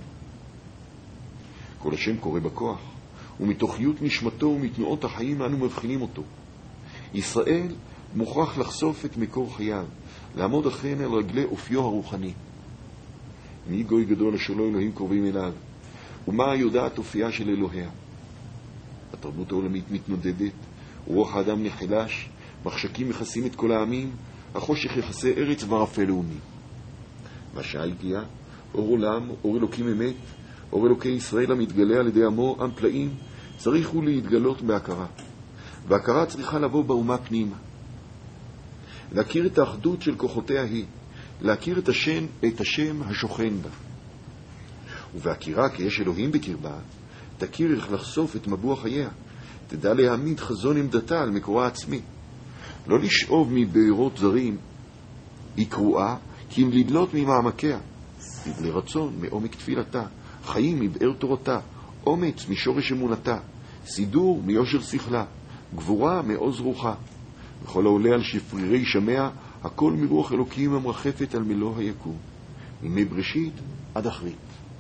כל השם קורא בכוח, ומתוך חיות נשמתו ומתנועות החיים אנו מבחינים אותו. ישראל מוכרח לחשוף את מקור חייו, לעמוד אכן על רגלי אופיו הרוחני. מי גוי גדול אשר לא אלוהים קרובים אליו, ומה יודעת אופייה של אלוהיה? התרבות העולמית מתנודדת רוח האדם נחלש, מחשקים מכסים את כל העמים, החושך יחסי ארץ וערפל לאומי. והשעה הגיעה, אור עולם, אור אלוקים אמת, אור אלוקי ישראל המתגלה על ידי עמו, עם פלאים, צריך הוא להתגלות בהכרה. וההכרה צריכה לבוא באומה פנימה. להכיר את האחדות של כוחותיה היא, להכיר את השם השוכן בה. ובהכירה כי יש אלוהים בקרבה, תכיר איך לחשוף את מבוע חייה, תדע להעמיד חזון עמדתה על מקורה עצמי. לא לשאוב מבארות זרים, היא קרואה, כי אם לדלות ממעמקיה, לבלי רצון מעומק תפילתה, חיים מבאר תורתה, אומץ משורש אמונתה, סידור מיושר שכלה, גבורה מעוז רוחה. וכל העולה על שפרירי שמע, הכל מרוח אלוקים המרחפת על מלוא היקום, מימי בראשית עד אחרית.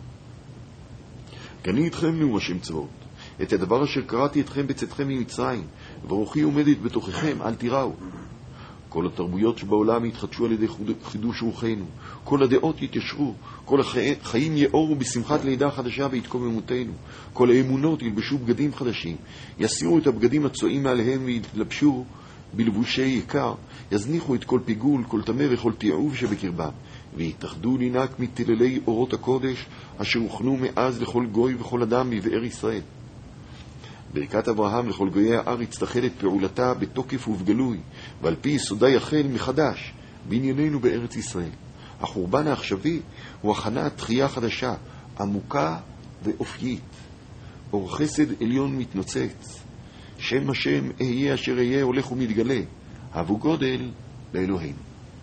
כי אני איתכם נאום השם צבאות, את הדבר אשר קראתי אתכם בצאתכם ממצרים, ורוחי עומדת בתוככם, אל תיראו. כל התרבויות שבעולם יתחדשו על ידי חידוש רוחנו, כל הדעות יתיישרו, כל החיים יאורו בשמחת לידה חדשה בהתקוממותנו, כל האמונות ילבשו בגדים חדשים, יסירו את הבגדים הצועים מעליהם ויתלבשו בלבושי יקר, יזניחו את כל פיגול, כל טמא וכל תיעוב שבקרבם, ויתאחדו לנק מתללי אורות הקודש אשר הוכנו מאז לכל גוי וכל אדם מבאר ישראל. ברכת אברהם לכל גויי הארץ תחל את פעולתה בתוקף ובגלוי, ועל פי יסודה יחל מחדש בענייננו בארץ ישראל. החורבן העכשווי הוא הכנת תחייה חדשה, עמוקה ואופיית. אור חסד עליון מתנוצץ, שם השם אהיה אשר אהיה הולך ומתגלה, הבו גודל לאלוהים.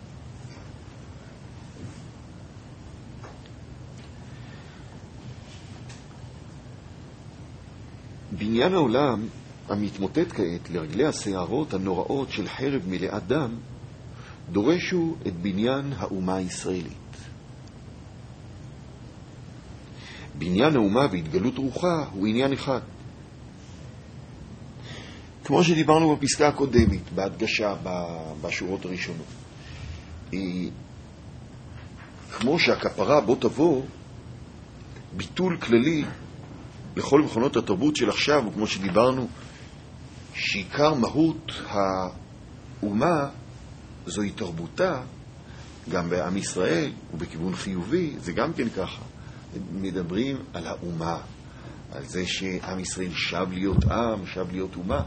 בניין העולם המתמוטט כעת לרגלי השערות הנוראות של חרב מלאת דם, דורשו את בניין האומה הישראלית. בניין האומה והתגלות רוחה הוא עניין אחד. כמו שדיברנו בפסקה הקודמת, בהדגשה בשורות הראשונות. כמו שהכפרה בו תבוא, ביטול כללי לכל מכונות התרבות של עכשיו, וכמו שדיברנו, שעיקר מהות האומה זוהי תרבותה, גם בעם ישראל ובכיוון חיובי, זה גם כן ככה. מדברים על האומה, על זה שעם ישראל שב להיות עם, שב להיות אומה.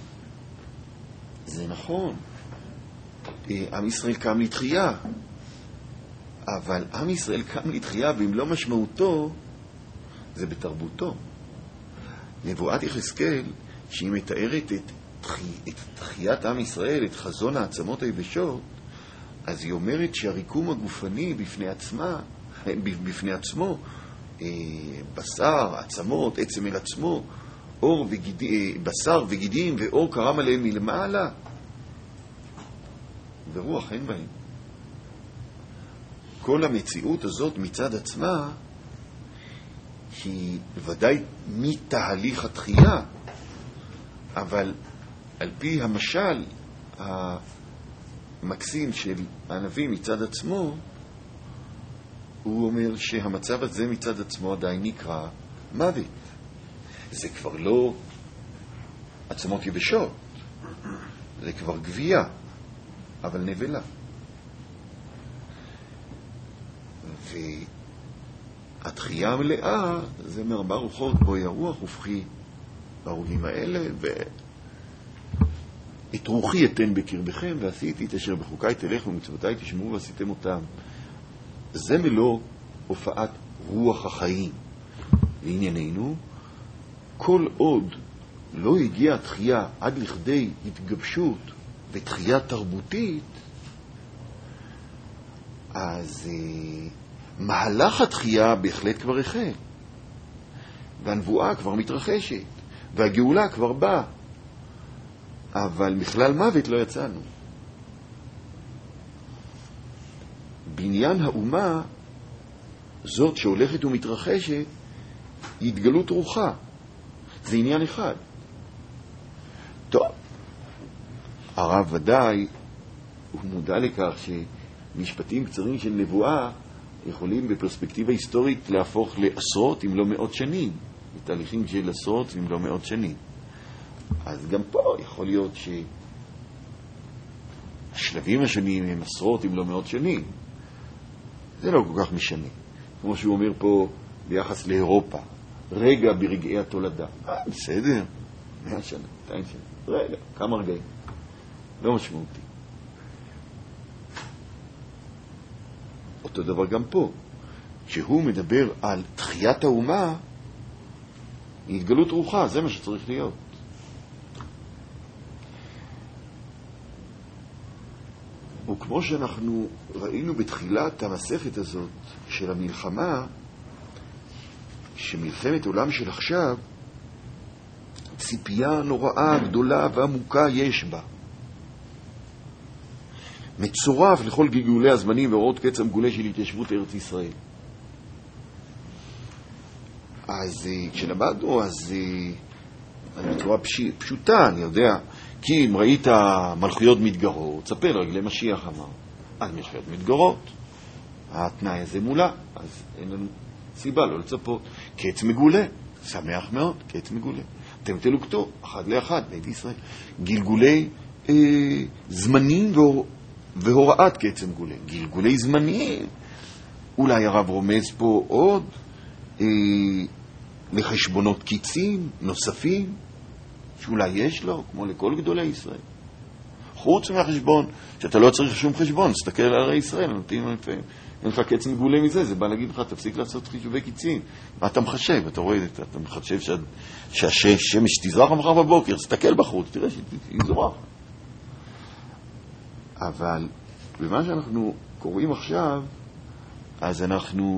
זה נכון. עם ישראל קם לתחייה, אבל עם ישראל קם לתחייה, ואם לא משמעותו, זה בתרבותו. נבואת יחזקאל, שהיא מתארת את תחיית עם ישראל, את חזון העצמות היבשות, אז היא אומרת שהריקום הגופני בפני עצמו, בשר, עצמות, עצם אל עצמו, בשר וגידים ואור קרם עליהם מלמעלה, ורוח אין בהם. כל המציאות הזאת מצד עצמה היא ודאי מתהליך התחייה, אבל על פי המשל המקסים של הנביא מצד עצמו, הוא אומר שהמצב הזה מצד עצמו עדיין נקרא מוות. זה כבר לא עצמות יבשות, זה כבר גבייה, אבל נבלה. והתחייה המלאה זה מארבע רוחות, בואי הרוח ופחי בהרוגים האלה, את רוחי אתן בקרבכם, ועשיתי את אשר בחוקי תלך ומצוותי תשמעו ועשיתם אותם. זה מלוא הופעת רוח החיים. לענייננו, כל עוד לא הגיעה התחייה עד לכדי התגבשות ותחייה תרבותית, אז מהלך התחייה בהחלט כבר החל, והנבואה כבר מתרחשת, והגאולה כבר באה, אבל מכלל מוות לא יצאנו. בניין האומה, זאת שהולכת ומתרחשת, היא התגלות רוחה. זה עניין אחד. טוב, הרב ודאי הוא מודע לכך שמשפטים קצרים של נבואה יכולים בפרספקטיבה היסטורית להפוך לעשרות אם לא מאות שנים, בתהליכים של עשרות אם לא מאות שנים. אז גם פה יכול להיות שהשלבים השונים הם עשרות אם לא מאות שנים. זה לא כל כך משנה. כמו שהוא אומר פה ביחס לאירופה, רגע ברגעי התולדה. בסדר, 100 שנה, 200 שנה. רגע, כמה רגעים. לא משמעותי. אותו דבר גם פה. כשהוא מדבר על תחיית האומה, התגלות רוחה, זה מה שצריך להיות. וכמו שאנחנו ראינו בתחילת המסכת הזאת של המלחמה, שמלחמת עולם של עכשיו, ציפייה נוראה, גדולה ועמוקה יש בה. מצורף לכל גלגולי הזמנים והוראות קץ המגולה של התיישבות ארץ ישראל. אז כשלמדנו, אז בצורה פשוטה, אני יודע, כי אם ראית מלכויות מתגרות, צפה לרגלי משיח אמר. אז מלכויות מתגרות, התנאי הזה מולה, אז אין לנו סיבה לא לצפות. קץ מגולה, שמח מאוד, קץ מגולה. אתם תלוקתו, אחד לאחד, בית ישראל. גלגולי זמנים והוראת קץ מגולה. גלגולי זמנים, אולי הרב רומז פה עוד לחשבונות קיצים נוספים, שאולי יש לו, כמו לכל גדולי ישראל. חוץ מהחשבון, שאתה לא צריך שום חשבון, תסתכל על הרי ישראל, נותנים לפעמים. אין לך קץ מגולה מזה, זה בא להגיד לך, תפסיק לעשות חישובי קיצים. מה אתה מחשב? אתה רואה, אתה מחשב שהשמש תזרח מחר בבוקר, תסתכל בחוץ, תראה שהיא זורח. אבל במה שאנחנו קוראים עכשיו, אז אנחנו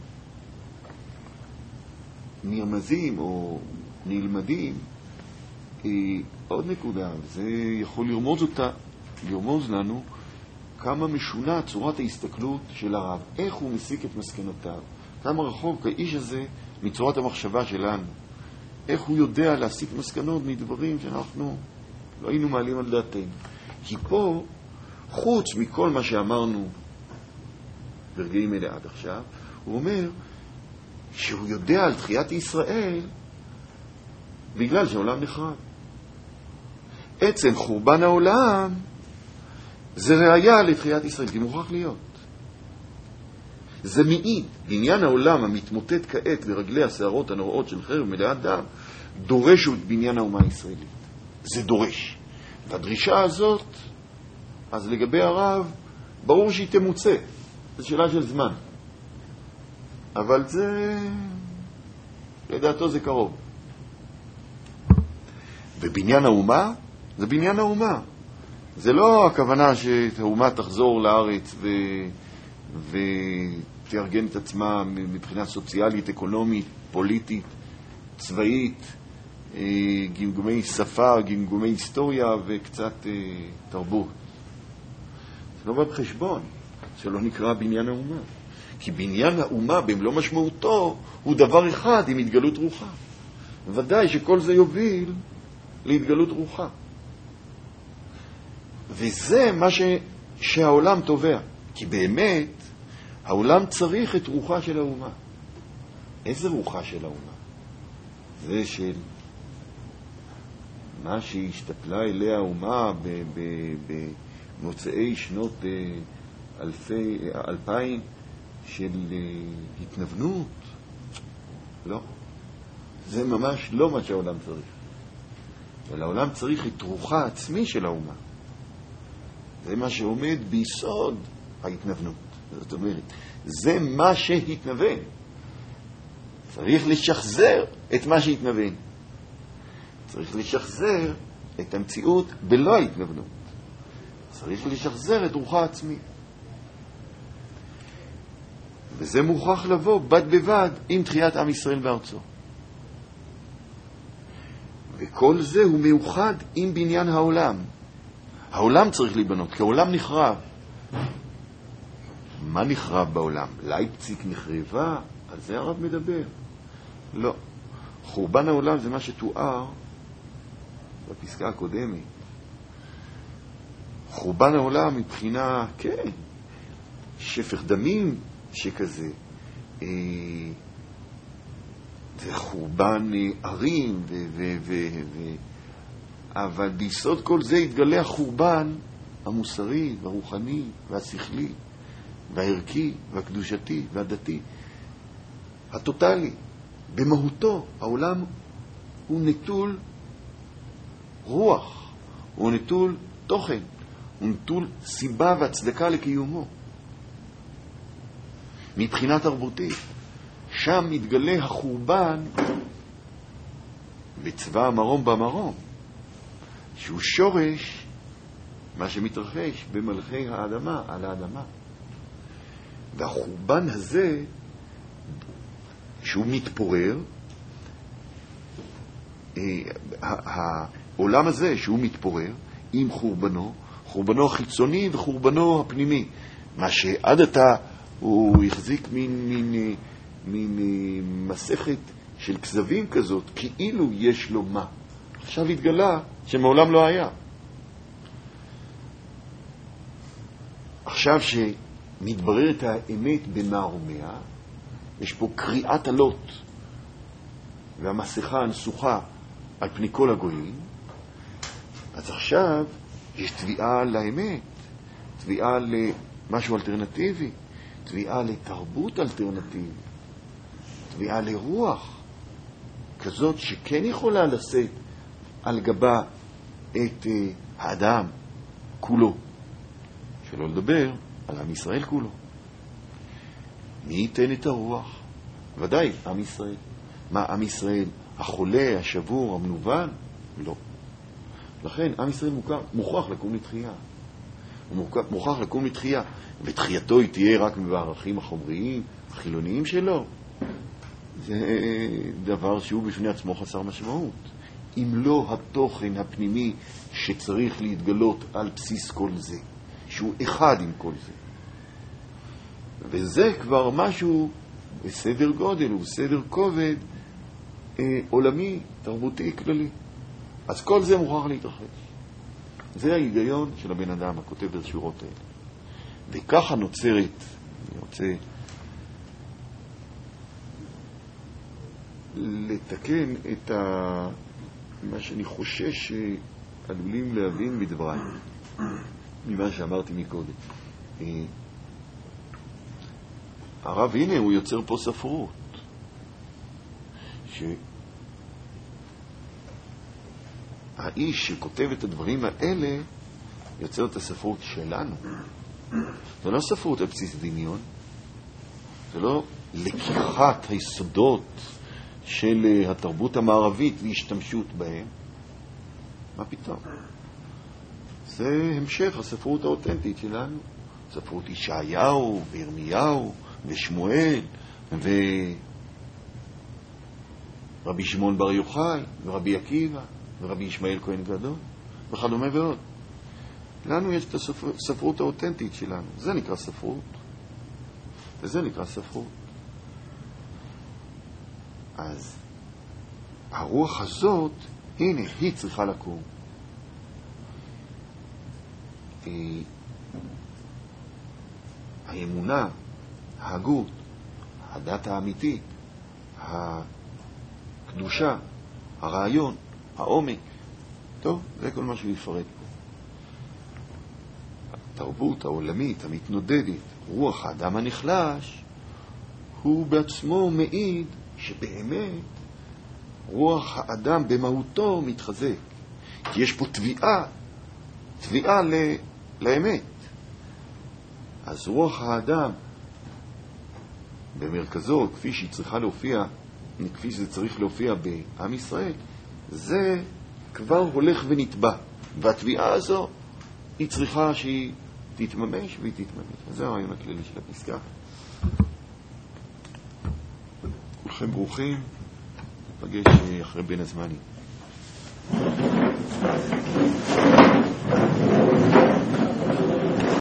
נרמזים או נלמדים עוד נקודה, זה יכול לרמוז לנו כמה משונה צורת ההסתכלות של הרב, איך הוא מסיק את מסקנותיו, כמה רחוק האיש הזה מצורת המחשבה שלנו, איך הוא יודע להסיק מסקנות מדברים שאנחנו לא היינו מעלים על דעתנו. כי פה, חוץ מכל מה שאמרנו ברגעים אלה עד עכשיו, הוא אומר שהוא יודע על תחיית ישראל בגלל שהעולם נחרב. עצם חורבן העולם זה ראיה לתחיית ישראל, כי מוכרח להיות. זה מעיד, בניין העולם המתמוטט כעת לרגלי השערות הנוראות של חרב מלאת דם, דורש את בניין האומה הישראלית. זה דורש. והדרישה הזאת, אז לגבי הרב, ברור שהיא תמוצא. זו שאלה של זמן. אבל זה, לדעתו זה קרוב. ובניין האומה, זה בניין האומה. זה לא הכוונה שהאומה תחזור לארץ ותארגן את עצמה מבחינה סוציאלית, אקונומית, פוליטית, צבאית, גמגומי שפה, גמגומי היסטוריה וקצת תרבות. זה לא בא בחשבון, שלא נקרא בניין האומה. כי בניין האומה במלוא משמעותו הוא דבר אחד עם התגלות רוחה. ודאי שכל זה יוביל להתגלות רוחה. וזה מה שהעולם תובע. כי באמת העולם צריך את רוחה של האומה. איזה רוחה של האומה? זה של מה שהשתפלה אליה האומה במוצאי שנות 2000 של התנוונות. לא. זה ממש לא מה שהעולם צריך. אבל העולם צריך את רוחה העצמי של האומה. זה מה שעומד ביסוד ההתנוונות. זאת אומרת, זה מה שהתנוון. צריך לשחזר את מה שהתנוון. צריך לשחזר את המציאות בלא ההתנוונות. צריך לשחזר את רוחה העצמי. וזה מוכרח לבוא בד בבד עם תחיית עם ישראל בארצו. וכל זה הוא מאוחד עם בניין העולם. העולם צריך להיבנות, כי העולם נחרב. מה נחרב בעולם? לייפציג נחרבה? על זה הרב מדבר. לא. חורבן העולם זה מה שתואר בפסקה הקודמת. חורבן העולם מבחינה, כן, שפך דמים שכזה. זה חורבן ערים אבל ביסוד כל זה יתגלה החורבן המוסרי והרוחני והשכלי והערכי והקדושתי והדתי הטוטלי. במהותו העולם הוא נטול רוח, הוא נטול תוכן, הוא נטול סיבה והצדקה לקיומו. מבחינה תרבותית, שם מתגלה החורבן בצבא המרום במרום, שהוא שורש מה שמתרחש במלכי האדמה, על האדמה. והחורבן הזה, שהוא מתפורר, העולם הזה שהוא מתפורר עם חורבנו החיצוני וחורבנו הפנימי, מה שעד עתה הוא החזיק מין מסכת של כזבים כזאת, כאילו יש לו מה. עכשיו התגלה שמעולם לא היה. עכשיו שמתבררת האמת במערומיה, יש פה קריאת עלות והמסכה הנסוחה על פני כל הגויים. אז עכשיו יש תביעה לאמת, תביעה למשהו אלטרנטיבי, תביעה לתרבות אלטרנטיבית, תביעה לרוח כזאת שכן יכולה לשאת על גבה את האדם כולו, שלא לדבר על עם ישראל כולו. מי ייתן את הרוח? ודאי עם ישראל. מה, עם ישראל החולה, השבור, המנוון? לא. לכן עם ישראל מוכרח לקום לתחייה. הוא מוכרח לקום לתחייה, ותחייתו היא תהיה רק בערכים החומריים, החילוניים שלו. זה דבר שהוא בפני עצמו חסר משמעות. אם לא התוכן הפנימי שצריך להתגלות על בסיס כל זה, שהוא אחד עם כל זה. וזה כבר משהו בסדר גודל ובסדר כובד עולמי, תרבותי, כללי. אז כל זה מוכרח להתרחש. זה ההיגיון של הבן אדם הכותב בשורות האלה. וככה נוצרת, אני רוצה לתקן את מה שאני חושש שעלולים להבין בדבריי, ממה שאמרתי מקודם. הרב, הנה, הוא יוצר פה ספרות, שהאיש שכותב את הדברים האלה יוצר את הספרות שלנו. זה לא ספרות על בסיס דמיון, זה לא לקיחת היסודות של התרבות המערבית והשתמשות בהם. מה פתאום? זה המשך הספרות האותנטית שלנו, ספרות ישעיהו וירמיהו ושמואל ורבי שמעון בר יוחאי ורבי עקיבא ורבי ישמעאל כהן גדול וכדומה ועוד. לנו יש את הספרות האותנטית שלנו, זה נקרא ספרות, וזה נקרא ספרות. אז הרוח הזאת, הנה, היא צריכה לקום. האמונה, ההגות, הדת האמיתית, הקדושה, הרעיון, העומק. טוב, זה כל מה שהוא יפרט פה. התרבות העולמית המתנודדת, רוח האדם הנחלש, הוא בעצמו מעיד שבאמת רוח האדם במהותו מתחזק. כי יש פה תביעה לאמת. אז רוח האדם במרכזו, כפי שהיא צריכה להופיע, כפי שזה צריך להופיע בעם ישראל, זה כבר הולך ונטבע. והתביעה הזו היא צריכה שהיא תתממש והיא תתממש. אז זה הרעיון הכללי של הפסקה. כולכם ברוכים, נפגש אחרי בין הזמנים.